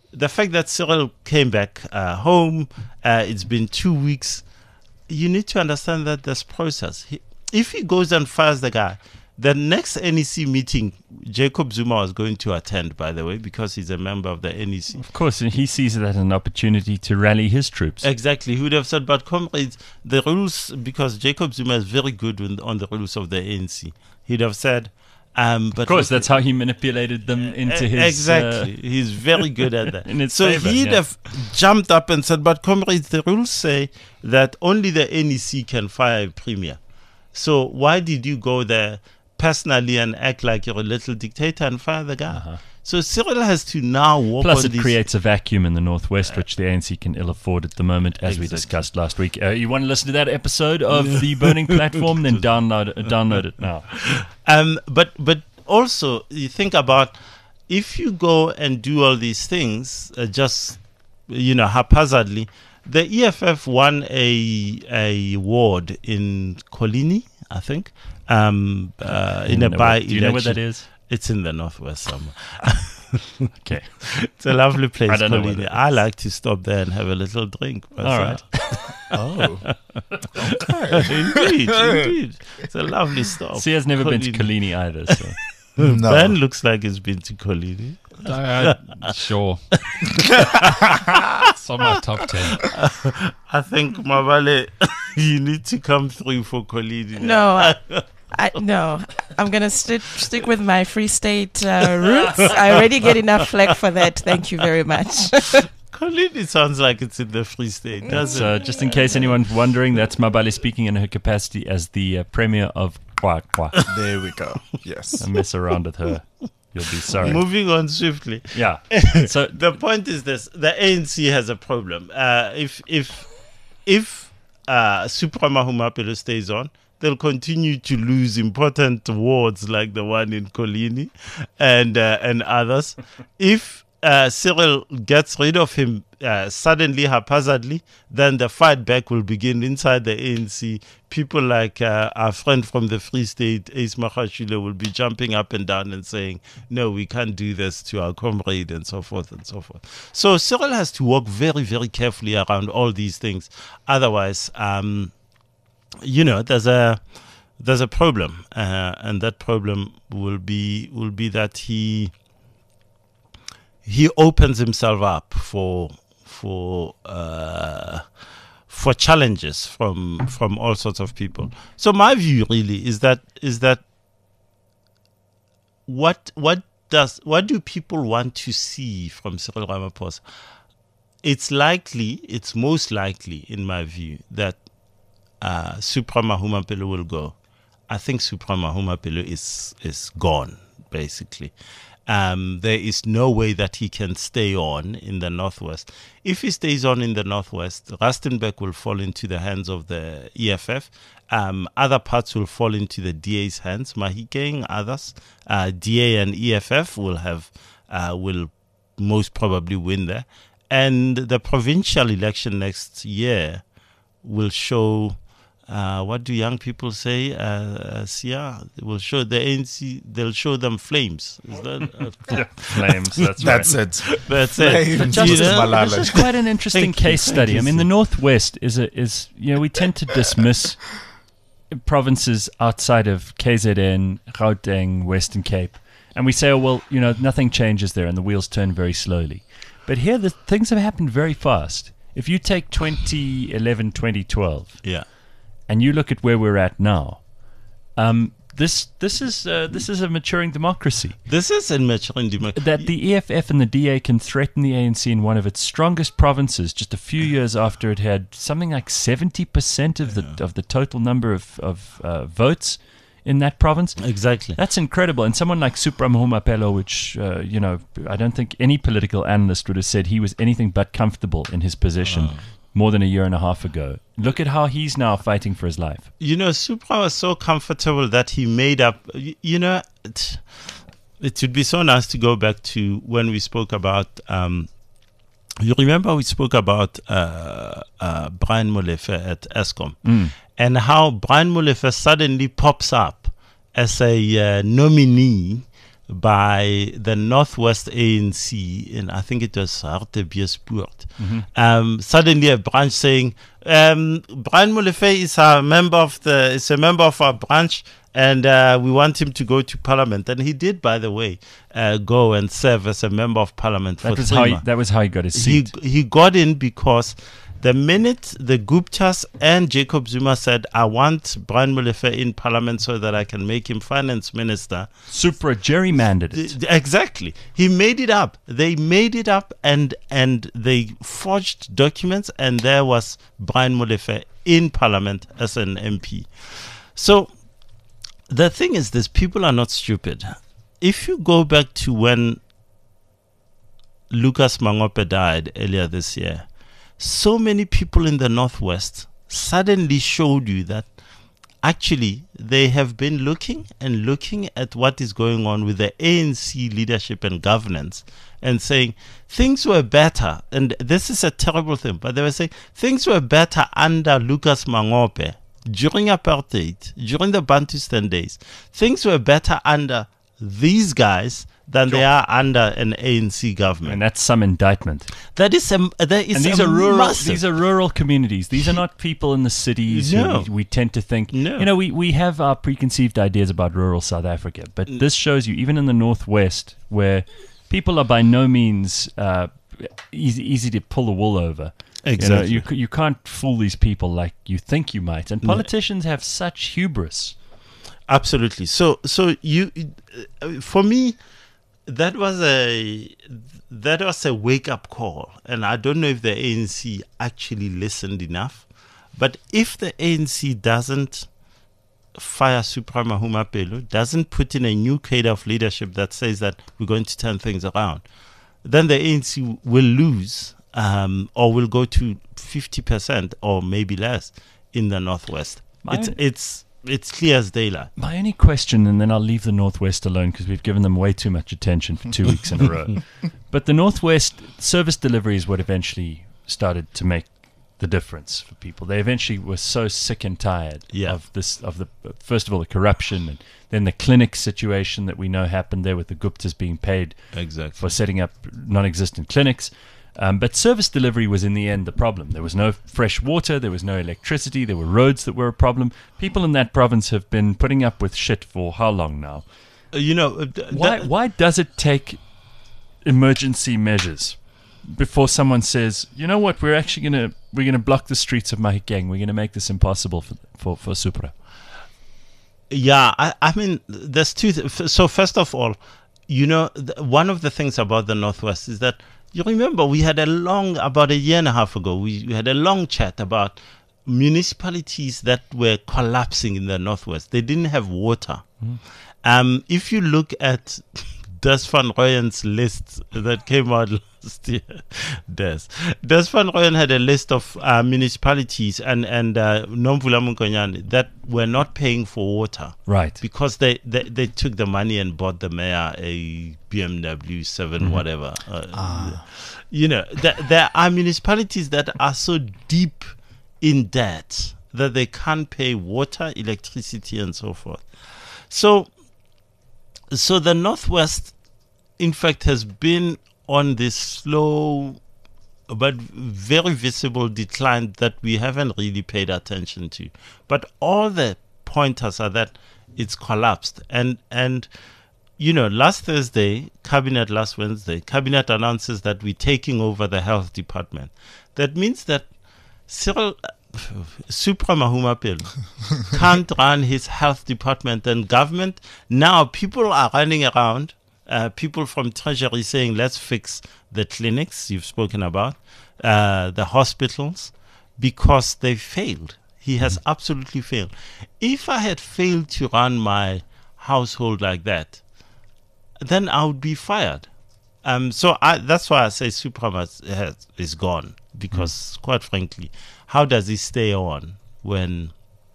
L: the fact that Cyril came back uh, home, uh, it's been two weeks. You need to understand that this process. He, if he goes and fires the guy, the next N E C meeting, Jacob Zuma was going to attend, by the way, because he's a member of the N E C.
B: Of course, and he sees it as an opportunity to rally his troops.
L: Exactly. He would have said, but comrades, the rules, because Jacob Zuma is very good on, on the rules of the A N C. He'd have said, um, but
B: of course, that's how he manipulated them into his...
L: Exactly.
B: Uh,
L: He's very good at that.
B: in its
L: so
B: favor,
L: he'd
B: yeah.
L: have jumped up and said, but comrades, the rules say that only the N E C can fire a premier. So why did you go there personally and act like you're a little dictator and fire the guy?
B: Uh-huh.
L: So Cyril has to now walk
B: Plus,
L: on
B: it
L: these...
B: creates a vacuum in the Northwest, which the A N C can ill afford at the moment, as
L: Exactly.
B: we discussed last week. Uh, you want to listen to that episode of The Burning Platform? Then download it, download it now.
L: Um, but but also, you think about if you go and do all these things uh, just, you know, haphazardly, the E F F won a, a ward in Colini, I think, um, uh, in a by-election.
B: Do you know where that is?
L: It's in the Northwest somewhere.
B: Okay.
L: It's a lovely place,
B: I don't know
L: Colini.
B: where that
L: I
B: is.
L: like to stop there and have a little drink.
B: All right.
A: Oh.
L: indeed, indeed. It's a lovely stop.
B: See, has never been to
L: Colini.
B: Colini either. So.
A: No.
L: Ben looks like he's been to Colini.
C: Uh, sure. It's on my top ten.
L: I think, Mabale, you need to come through for Colini.
D: No, I, I no. I'm gonna st- stick with my Free State uh, roots. I already get enough flack for that. Thank you very much.
L: Colini sounds like it's in the Free State, doesn't
B: So,
L: it?
B: just in case anyone's wondering, that's Mabale speaking in her capacity as the uh, Premier of Kwa Kwa.
A: There we go. Yes.
B: I mess around with her. You'll be sorry.
L: Moving on swiftly.
B: Yeah. So
L: the point is this: the A N C has a problem. Uh, if if if uh, Supra Mahumapelo stays on, they'll continue to lose important wards like the one in Colini and uh, and others. If uh, Cyril gets rid of him uh, suddenly, haphazardly, then the fight back will begin inside the A N C. People like uh, our friend from the Free State, Ace Makashile, will be jumping up and down and saying, no, we can't do this to our comrade, and so forth and so forth. So Cyril has to work very, very carefully around all these things. Otherwise, um, you know, there's a there's a problem, uh, and that problem will be will be that he he opens himself up for for uh, for challenges from from all sorts of people. So my view really is that is that what what does what do people want to see from Cyril Ramaphosa? It's likely, it's most likely, in my view, that uh, Supra Mahumapelo will go. I think Supra Mahumapelo is is gone, basically. Um, there is no way that he can stay on in the Northwest. If he stays on in the Northwest, Rustenburg will fall into the hands of the E F F. Um, other parts will fall into the D A's hands, Mahikeng, others. Uh, D A and E F F will have uh, will most probably win there. And the provincial election next year will show... Uh, what do young people say? Uh, uh, Sia, they will show the A N C. They'll show them flames. Is that uh,
B: yeah, flames? That's,
A: that's
B: right.
A: it.
L: That's
A: flames.
L: it.
B: Justice
L: You know?
B: Malala. This is quite an interesting
L: Thank
B: case
L: you,
B: study.
L: you,
B: I mean, the
L: sir.
B: Northwest is a, is you know we tend to dismiss provinces outside of K Z N, Gauteng, Western Cape, and we say, oh well, you know, nothing changes there, and the wheels turn very slowly. But here, the things have happened very fast. If you take twenty eleven, twenty twelve,
L: yeah.
B: and you look at where we're at now, um, this this is uh, this is a maturing democracy.
L: This is a maturing democracy.
B: That the E F F and the D A can threaten the A N C in one of its strongest provinces just a few years after it had something like seventy percent of the yeah. of the total number of, of uh, votes in that province.
L: Exactly.
B: That's incredible. And someone like Supra Mahumapelo, which, uh, you know, I don't think any political analyst would have said he was anything but comfortable in his position. Oh. More than a year and a half ago. Look at how he's now fighting for his life.
L: You know, Supra was so comfortable that he made up, you, you know, it, it would be so nice to go back to when we spoke about, um, you remember we spoke about uh, uh, Brian Molefe at Eskom,
B: mm.
L: and how Brian Molefe suddenly pops up as a uh, nominee by the Northwest A N C in, I think it was Hartbeespoort.
B: Mhm.
L: Um, suddenly a branch saying, um, Brian Molefe is a member of the is a member of our branch, and uh, we want him to go to Parliament. And he did, by the way, uh, go and serve as a member of Parliament
B: That
L: for
B: was
L: three
B: how he,
L: months.
B: that was how he got his
L: He
B: seat.
L: he got in because the minute the Guptas and Jacob Zuma said, I want Brian Molefe in Parliament so that I can make him finance minister.
B: Supra gerrymandered it.
L: D- Exactly. He made it up. They made it up and and they forged documents, and there was Brian Molefe in Parliament as an M P. So the thing is this, people are not stupid. If you go back to when Lucas Mangope died earlier this year, so many people in the Northwest suddenly showed you that actually they have been looking and looking at what is going on with the A N C leadership and governance and saying things were better. And this is a terrible thing, but they were saying things were better under Lucas Mangope during apartheid, during the Bantustan days. Things were better under these guys than they are under an A N C government.
B: And that's some indictment.
L: That is a, that is
B: and these
L: a
B: are rural.
L: massive-
B: These are rural communities. These are not people in the cities.
L: No.
B: Who we, we tend to think.
L: No.
B: You know, we, we have our preconceived ideas about rural South Africa, but this shows you, even in the Northwest, where people are by no means uh, easy easy to pull the wool over.
L: Exactly.
B: You, know, you, c- you can't fool these people like you think you might. And
L: No.
B: politicians have such hubris.
L: Absolutely. So, so you, uh, for me, that was a that was a wake up call, and I don't know if the A N C actually listened enough. But if the A N C doesn't fire Supra Mahumapelo, doesn't put in a new cadre of leadership that says that we're going to turn things around, then the A N C will lose, um, or will go to fifty percent or maybe less in the Northwest.
B: My
L: It's
B: own-
L: it's it's clear as daylight.
B: My only question, and then I'll leave the Northwest alone because we've given them way too much attention for two weeks in a row. But the Northwest service delivery is what eventually started to make the difference for people. They eventually were so sick and tired
L: Yeah.
B: of this, of the first of all the corruption, and then the clinic situation that we know happened there with the Guptas being paid
L: Exactly.
B: for setting up non-existent clinics. Um, but service delivery was in the end the problem. There was no fresh water, there was no electricity, there were roads that were a problem. People in that province have been putting up with shit for how long now?
L: Uh, you know, uh, th-
B: Why,
L: that-
B: why does it take emergency measures before someone says, you know what, we're actually going to we're gonna block the streets of Mahikeng, we're going to make this impossible for, for, for Supra?
L: Yeah, I, I mean, there's two. Th- f- so first of all, you know, th- one of the things about the Northwest is that you remember we had a long, about a year and a half ago, we, we had a long chat about municipalities that were collapsing in the Northwest. They didn't have water. Um, if you look at Des van Rooyen's list that came out last year, Des, Des van Rooyen had a list of uh, municipalities and and uh, Nomvula Munkonyane that were not paying for water,
B: Right.
L: because they, they, they took the money and bought the mayor a B M W seven,
B: Mhm.
L: whatever. Uh, You know, th- there are municipalities that are so deep in debt that they can't pay water, electricity, and so forth. So, so the Northwest, in fact, has been on this slow but very visible decline that we haven't really paid attention to. But all the pointers are that it's collapsed. And, and you know, last Thursday, Cabinet, last Wednesday, Cabinet announces that we're taking over the health department. That means that Cyril Supra Mahumapelo can't run his health department, and government, now people are running around, uh, people from Treasury saying, let's fix the clinics you've spoken about, uh, the hospitals, because they failed. He has absolutely failed. If I had failed to run my household like that, then I would be fired. Um, so I, that's why I say Supra has, has, is gone, because quite frankly, how does he stay on when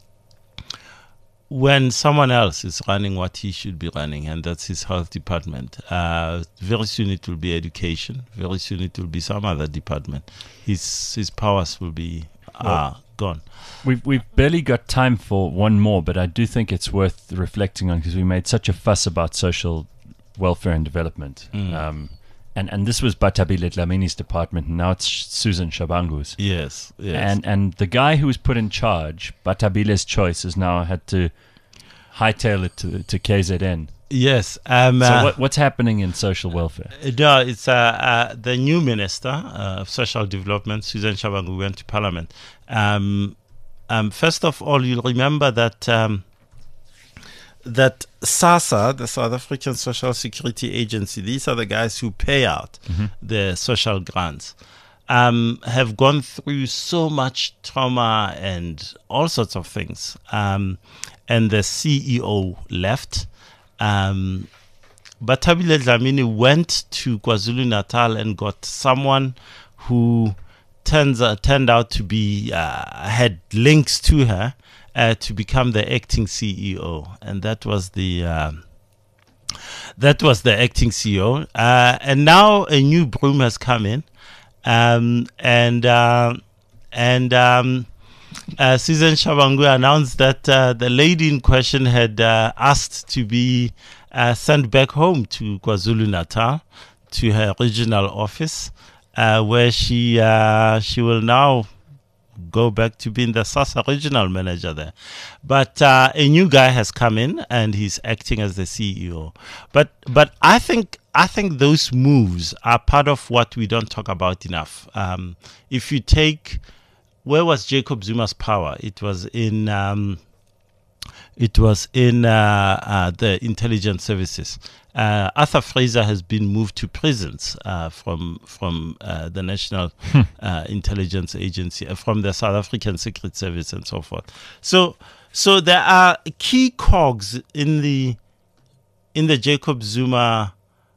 L: when someone else is running what he should be running, and that's his health department? Uh, very soon it will be education. Very soon it will be some other department. His his powers will be uh, gone.
B: We've we've barely got time for one more, but I do think it's worth reflecting on because we made such a fuss about social welfare and development.
L: Mm.
B: Um, and, and this was Batabile Dlamini's department, and now it's Susan Shabangu's.
L: Yes, yes.
B: And and the guy who was put in charge, Batabile's choice, has now had to hightail it to, to K Z N.
L: Yes. Um,
B: so
L: uh,
B: what, what's happening in social welfare?
L: No, it's uh, uh, the new minister uh, of social development, Susan Shabangu, went to Parliament. Um, um, first of all, you'll remember that um, that SASSA, the South African Social Security Agency, these are the guys who pay out
B: Mhm.
L: the social grants, um, have gone through so much trauma and all sorts of things. Um, and the C E O left. Um, but Batabile Dlamini went to KwaZulu-Natal and got someone who turns uh, turned out to be uh, had links to her uh, to become the acting C E O, and that was the um, that was the acting C E O. Uh, and now a new broom has come in, um, and uh, and. Um, Uh, Susan Shabangu announced that uh, the lady in question had uh, asked to be uh, sent back home to KwaZulu-Natal, to her regional office, uh, where she uh, she will now go back to being the SASSA regional manager there. But uh, a new guy has come in, and he's acting as the C E O. But but I think I think those moves are part of what we don't talk about enough. Um, if you take Where was Jacob Zuma's power? It was in um, it was in uh, uh, the intelligence services. Uh, Arthur Fraser has been moved to prisons uh, from from uh, the National uh, Intelligence Agency, uh, from the South African Secret Service, and so forth. So so there are key cogs in the in the Jacob Zuma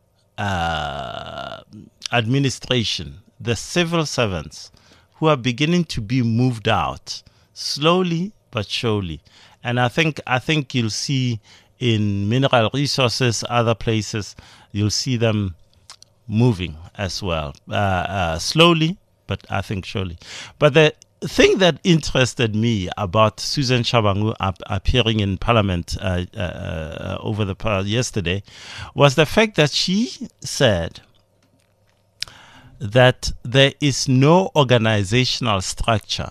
L: uh, administration, the civil servants, who are beginning to be moved out slowly but surely. And I think I think you'll see in mineral resources, other places, you'll see them moving as well, uh, uh, slowly, but I think surely. But the thing that interested me about Susan Shabangu ap- appearing in Parliament uh, uh, uh, over the uh, yesterday was the fact that she said that there is no organizational structure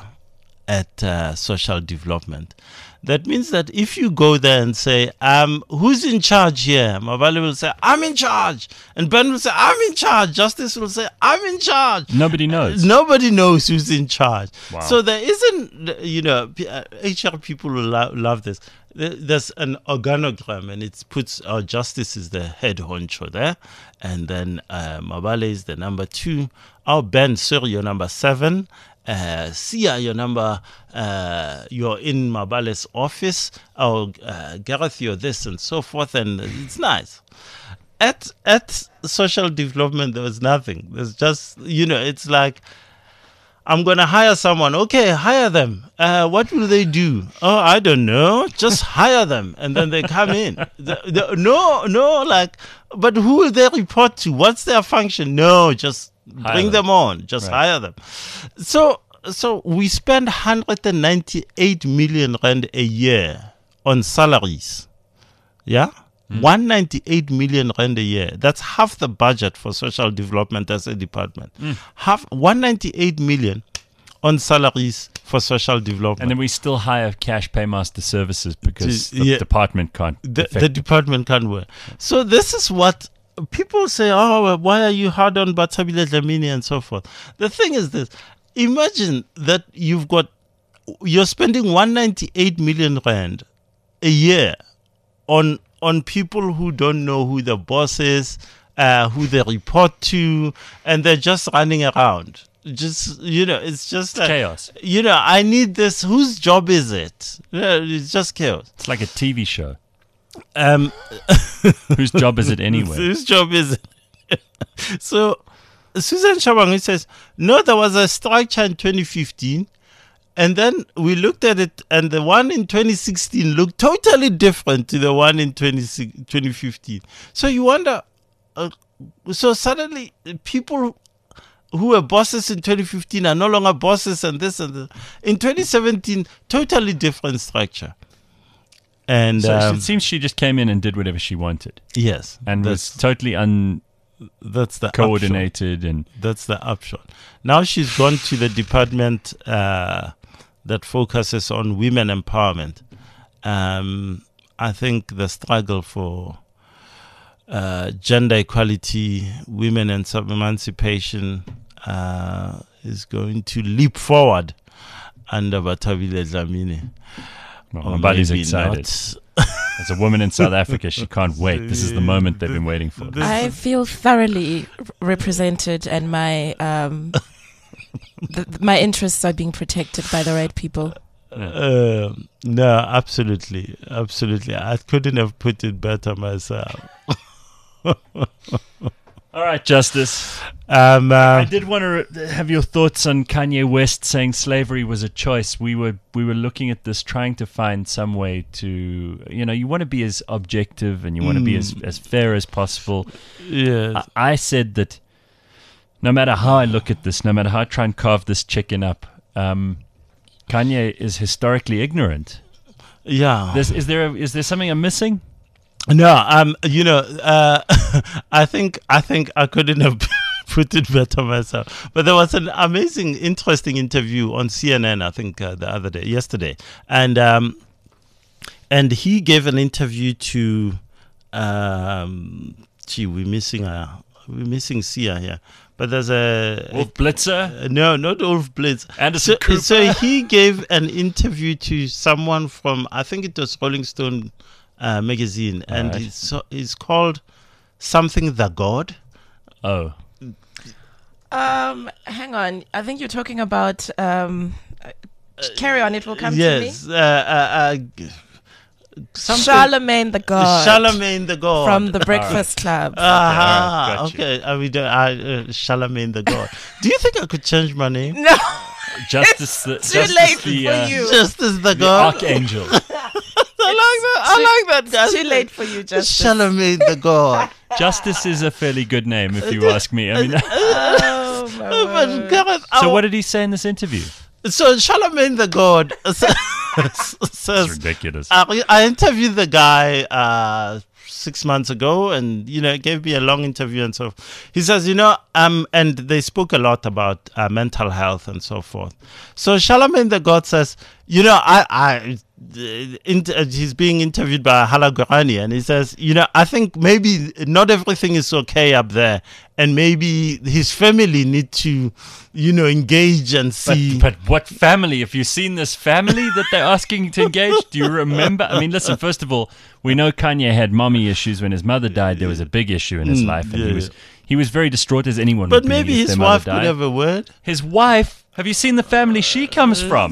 L: at uh, social development. That means that if you go there and say, um, who's in charge here? Mabale will say, I'm in charge. And Ben will say, I'm in charge. Justice will say, I'm in charge.
B: Nobody knows.
L: Nobody knows who's in charge.
B: Wow.
L: So there isn't, you know, P- uh, H R people will lo- love this. There- There's an organogram, and it puts our justice is the head honcho there. And then uh, Mabale is the number two. Our Ben Sur, you're number seven. Uh, Sia, your number, uh, you're in Mabale's office. Oh, uh, Gareth, you're this, and so forth, and it's nice. At at social development, there was nothing. There's just, you know, it's like, I'm going to hire someone. Okay, hire them. Uh, what will they do? Oh, I don't know. Just hire them, and then they come in. The, the, no, no, like, but who will they report to? What's their function? No, just
B: Hire
L: bring
B: them.
L: them on. Just
B: Right.
L: hire them. So, so we spend one hundred ninety-eight million rand a year on salaries. Yeah?
B: Hmm.
L: one hundred ninety-eight million rand a year. That's half the budget for social development as a department.
B: Mm.
L: Half one hundred ninety-eight million on salaries for social development.
B: And then we still hire cash paymaster services because
L: To-
B: the
L: yeah.
B: department can't.
L: the,
B: effect-
L: the department can't work. So this is what people say, oh, well, why are you hard on Batabile Dlamini and so forth? The thing is this. Imagine that you've got, you're spending one hundred ninety-eight million rand a year on on people who don't know who the boss is, uh, who they report to, and they're just running around. Just, you know, it's just like,
B: chaos.
L: You know, I need this. Whose job is it? Yeah, it's just chaos.
B: It's like a T V show.
L: Um,
B: Whose job is it anyway?
L: Whose job is it? So, Susan Shabangu says, no, there was a structure in twenty fifteen. And then we looked at it, and the one in twenty sixteen looked totally different to the one in twenty fifteen. So you wonder, uh, so suddenly people who were bosses in twenty fifteen are no longer bosses, and this and that. In twenty seventeen, totally different structure. And
B: So
L: um,
B: it seems she just came in and did whatever she wanted.
L: yes,
B: And was
L: that's,
B: totally un
L: that's the
B: coordinated
L: upshot.
B: and
L: That's the upshot. Now she's gone to the department uh, that focuses on women empowerment. Um, I think the struggle for uh, gender equality, women and self-emancipation uh, is going to leap forward under Bathabile Dlamini.
B: well,
L: Or
B: my body's
L: maybe
B: excited.
L: not.
B: As a woman in South Africa, she can't wait. This is the moment they've been waiting for.
D: I feel thoroughly r- represented, and my um, th- my interests are being protected by the right people.
L: Uh, no, absolutely, absolutely. I couldn't have put it better myself.
B: All right, Justice.
L: Um, uh,
B: I did want to have your thoughts on Kanye West saying slavery was a choice. We were we were looking at this, trying to find some way to, you know, you want to be as objective and you want to be as, as fair as possible.
L: Yes.
B: I, I said that no matter how I look at this, no matter how I try and carve this chicken up, um, Kanye is historically ignorant.
L: Yeah.
B: There's, is there a, is there something I'm missing?
L: No, um, you know, uh, I think I think I couldn't have put it better myself. But there was an amazing, interesting interview on C N N. I think uh, the other day, yesterday, and um, and he gave an interview to. Um, gee, we're missing a we're missing Sia here, but there's a
B: Wolf Blitzer?
L: Uh, no, not Wolf Blitzer.
B: Anderson
L: so,
B: Cooper?
L: so he gave an interview to someone from, I think it was Rolling Stone uh, magazine, and
B: Alright.
L: it's so, it's called something the God.
B: Oh,
D: Um, hang on. I think you're talking about. Um, uh, carry on. It will come
L: yes,
D: to me.
L: uh, uh, uh, something-
D: Charlemagne the God.
L: Charlemagne the God
D: from the Breakfast Club.
L: Ah,
B: Alright, got
L: okay. I mean, uh, uh, Charlemagne the God. Do you think I could change my name?
D: No,
B: Justice the,
D: too
B: Justice
D: late
B: the,
D: for
B: uh,
D: you.
L: Just as the
B: the
L: God.
B: Archangel.
L: I like that. I like that. Guys.
D: Too late for you, Justice.
L: Charlemagne the God.
B: Justice is a fairly good name, if you ask me. I mean,
D: Oh, my
L: Oh, but
D: word.
L: Gareth,
B: so
L: I-
B: what did he say in this interview?
L: So Charlemagne the God says,
B: It's ridiculous.
L: I, I interviewed the guy uh, six months ago, and you know, he gave me a long interview, and so he says, you know, um, and they spoke a lot about uh, mental health and so forth. So Charlemagne the God says, you know, I, I, in, uh, he's being interviewed by Hala Gorani, and he says, you know, I think maybe not everything is okay up there, and maybe his family need to, you know, engage and see.
B: But, but what family? Have you seen this family that they're asking to engage? Do you remember? I mean, listen, first of all, we know Kanye had mommy issues when his mother died. There was a big issue in his
L: Mm,
B: life, and
L: yeah.
B: he was he was very distraught, as anyone
L: But
B: would be
L: maybe
B: if
L: his
B: their mother
L: wife could
B: died.
L: have a word.
B: His wife? Have you seen the family she comes from?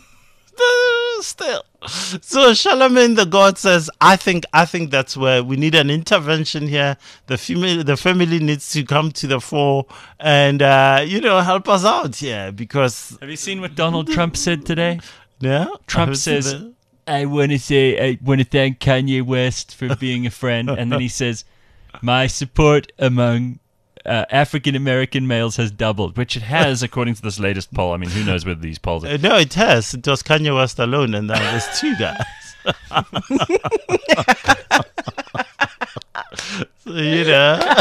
L: Still. So Charlemagne the God says, I think I think that's where we need an intervention here. The female the family needs to come to the fore and uh, you know, help us out here, because
B: Have you seen what Donald Trump said today?
L: yeah, I
B: Trump
L: haven't seen
B: says,
L: that.
B: I want to say, I want to thank Kanye West for being a friend. And then he says, my support among uh, African American males has doubled, which it has, according to this latest poll. I mean, who knows whether these polls are.
L: Uh, no, it has. It was Kanye West alone, and now there's two guys. So, you know,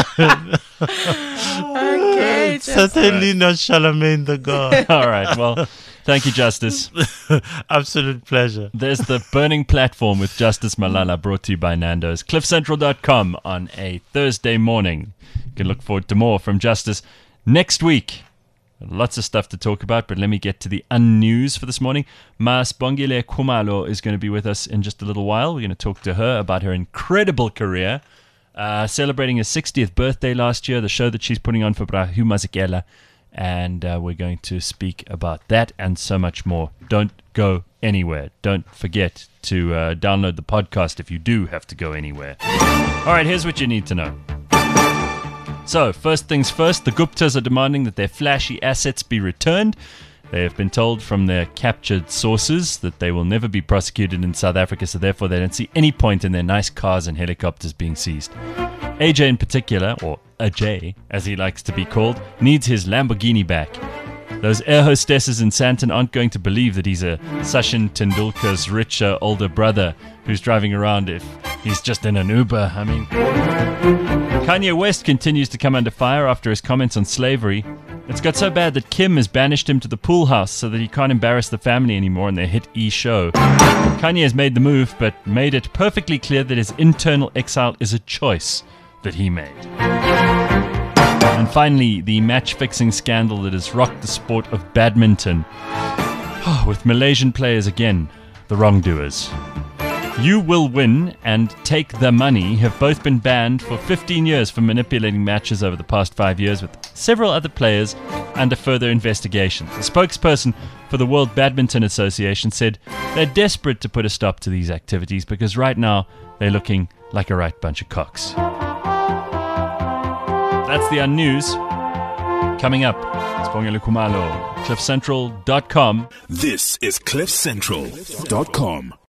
D: Okay, Justice.
L: certainly not Charlemagne the God.
B: All right. Well, thank you, Justice.
L: Absolute pleasure.
B: There's the Burning Platform with Justice Malala, brought to you by Nando's. cliff central dot com on a Thursday morning. You can look forward to more from Justice next week. Lots of stuff to talk about, but let me get to the unnews for this morning. Mas Bongile Khumalo is going to be with us in just a little while. We're going to talk to her about her incredible career, uh, celebrating her sixtieth birthday last year, the show that she's putting on for Brahu Mazikela, and uh, we're going to speak about that and so much more. Don't go anywhere. Don't forget to uh, download the podcast if you do have to go anywhere. All right, here's what you need to know. So, first things first, the Guptas are demanding that their flashy assets be returned. They have been told from their captured sources that they will never be prosecuted in South Africa, so therefore they don't see any point in their nice cars and helicopters being seized. A J in particular, or Ajay as he likes to be called, needs his Lamborghini back. Those air hostesses in Santon aren't going to believe that he's a Sachin Tendulkar's richer older brother who's driving around if he's just in an Uber. I mean, Kanye West continues to come under fire after his comments on slavery. It's got so bad that Kim has banished him to the pool house so that he can't embarrass the family anymore in their hit E! show. Kanye has made the move, but made it perfectly clear that his internal exile is a choice that he made. And finally, the match-fixing scandal that has rocked the sport of badminton. With Malaysian players again, the wrongdoers. You Will Win and Take the Money have both been banned for fifteen years for manipulating matches over the past five years, with several other players under further investigations. A spokesperson for the World Badminton Association said they're desperate to put a stop to these activities because right now they're looking like a right bunch of cocks. That's the unnews. Coming up, Sibongile Khumalo, cliff central dot com.
K: This is cliff central dot com.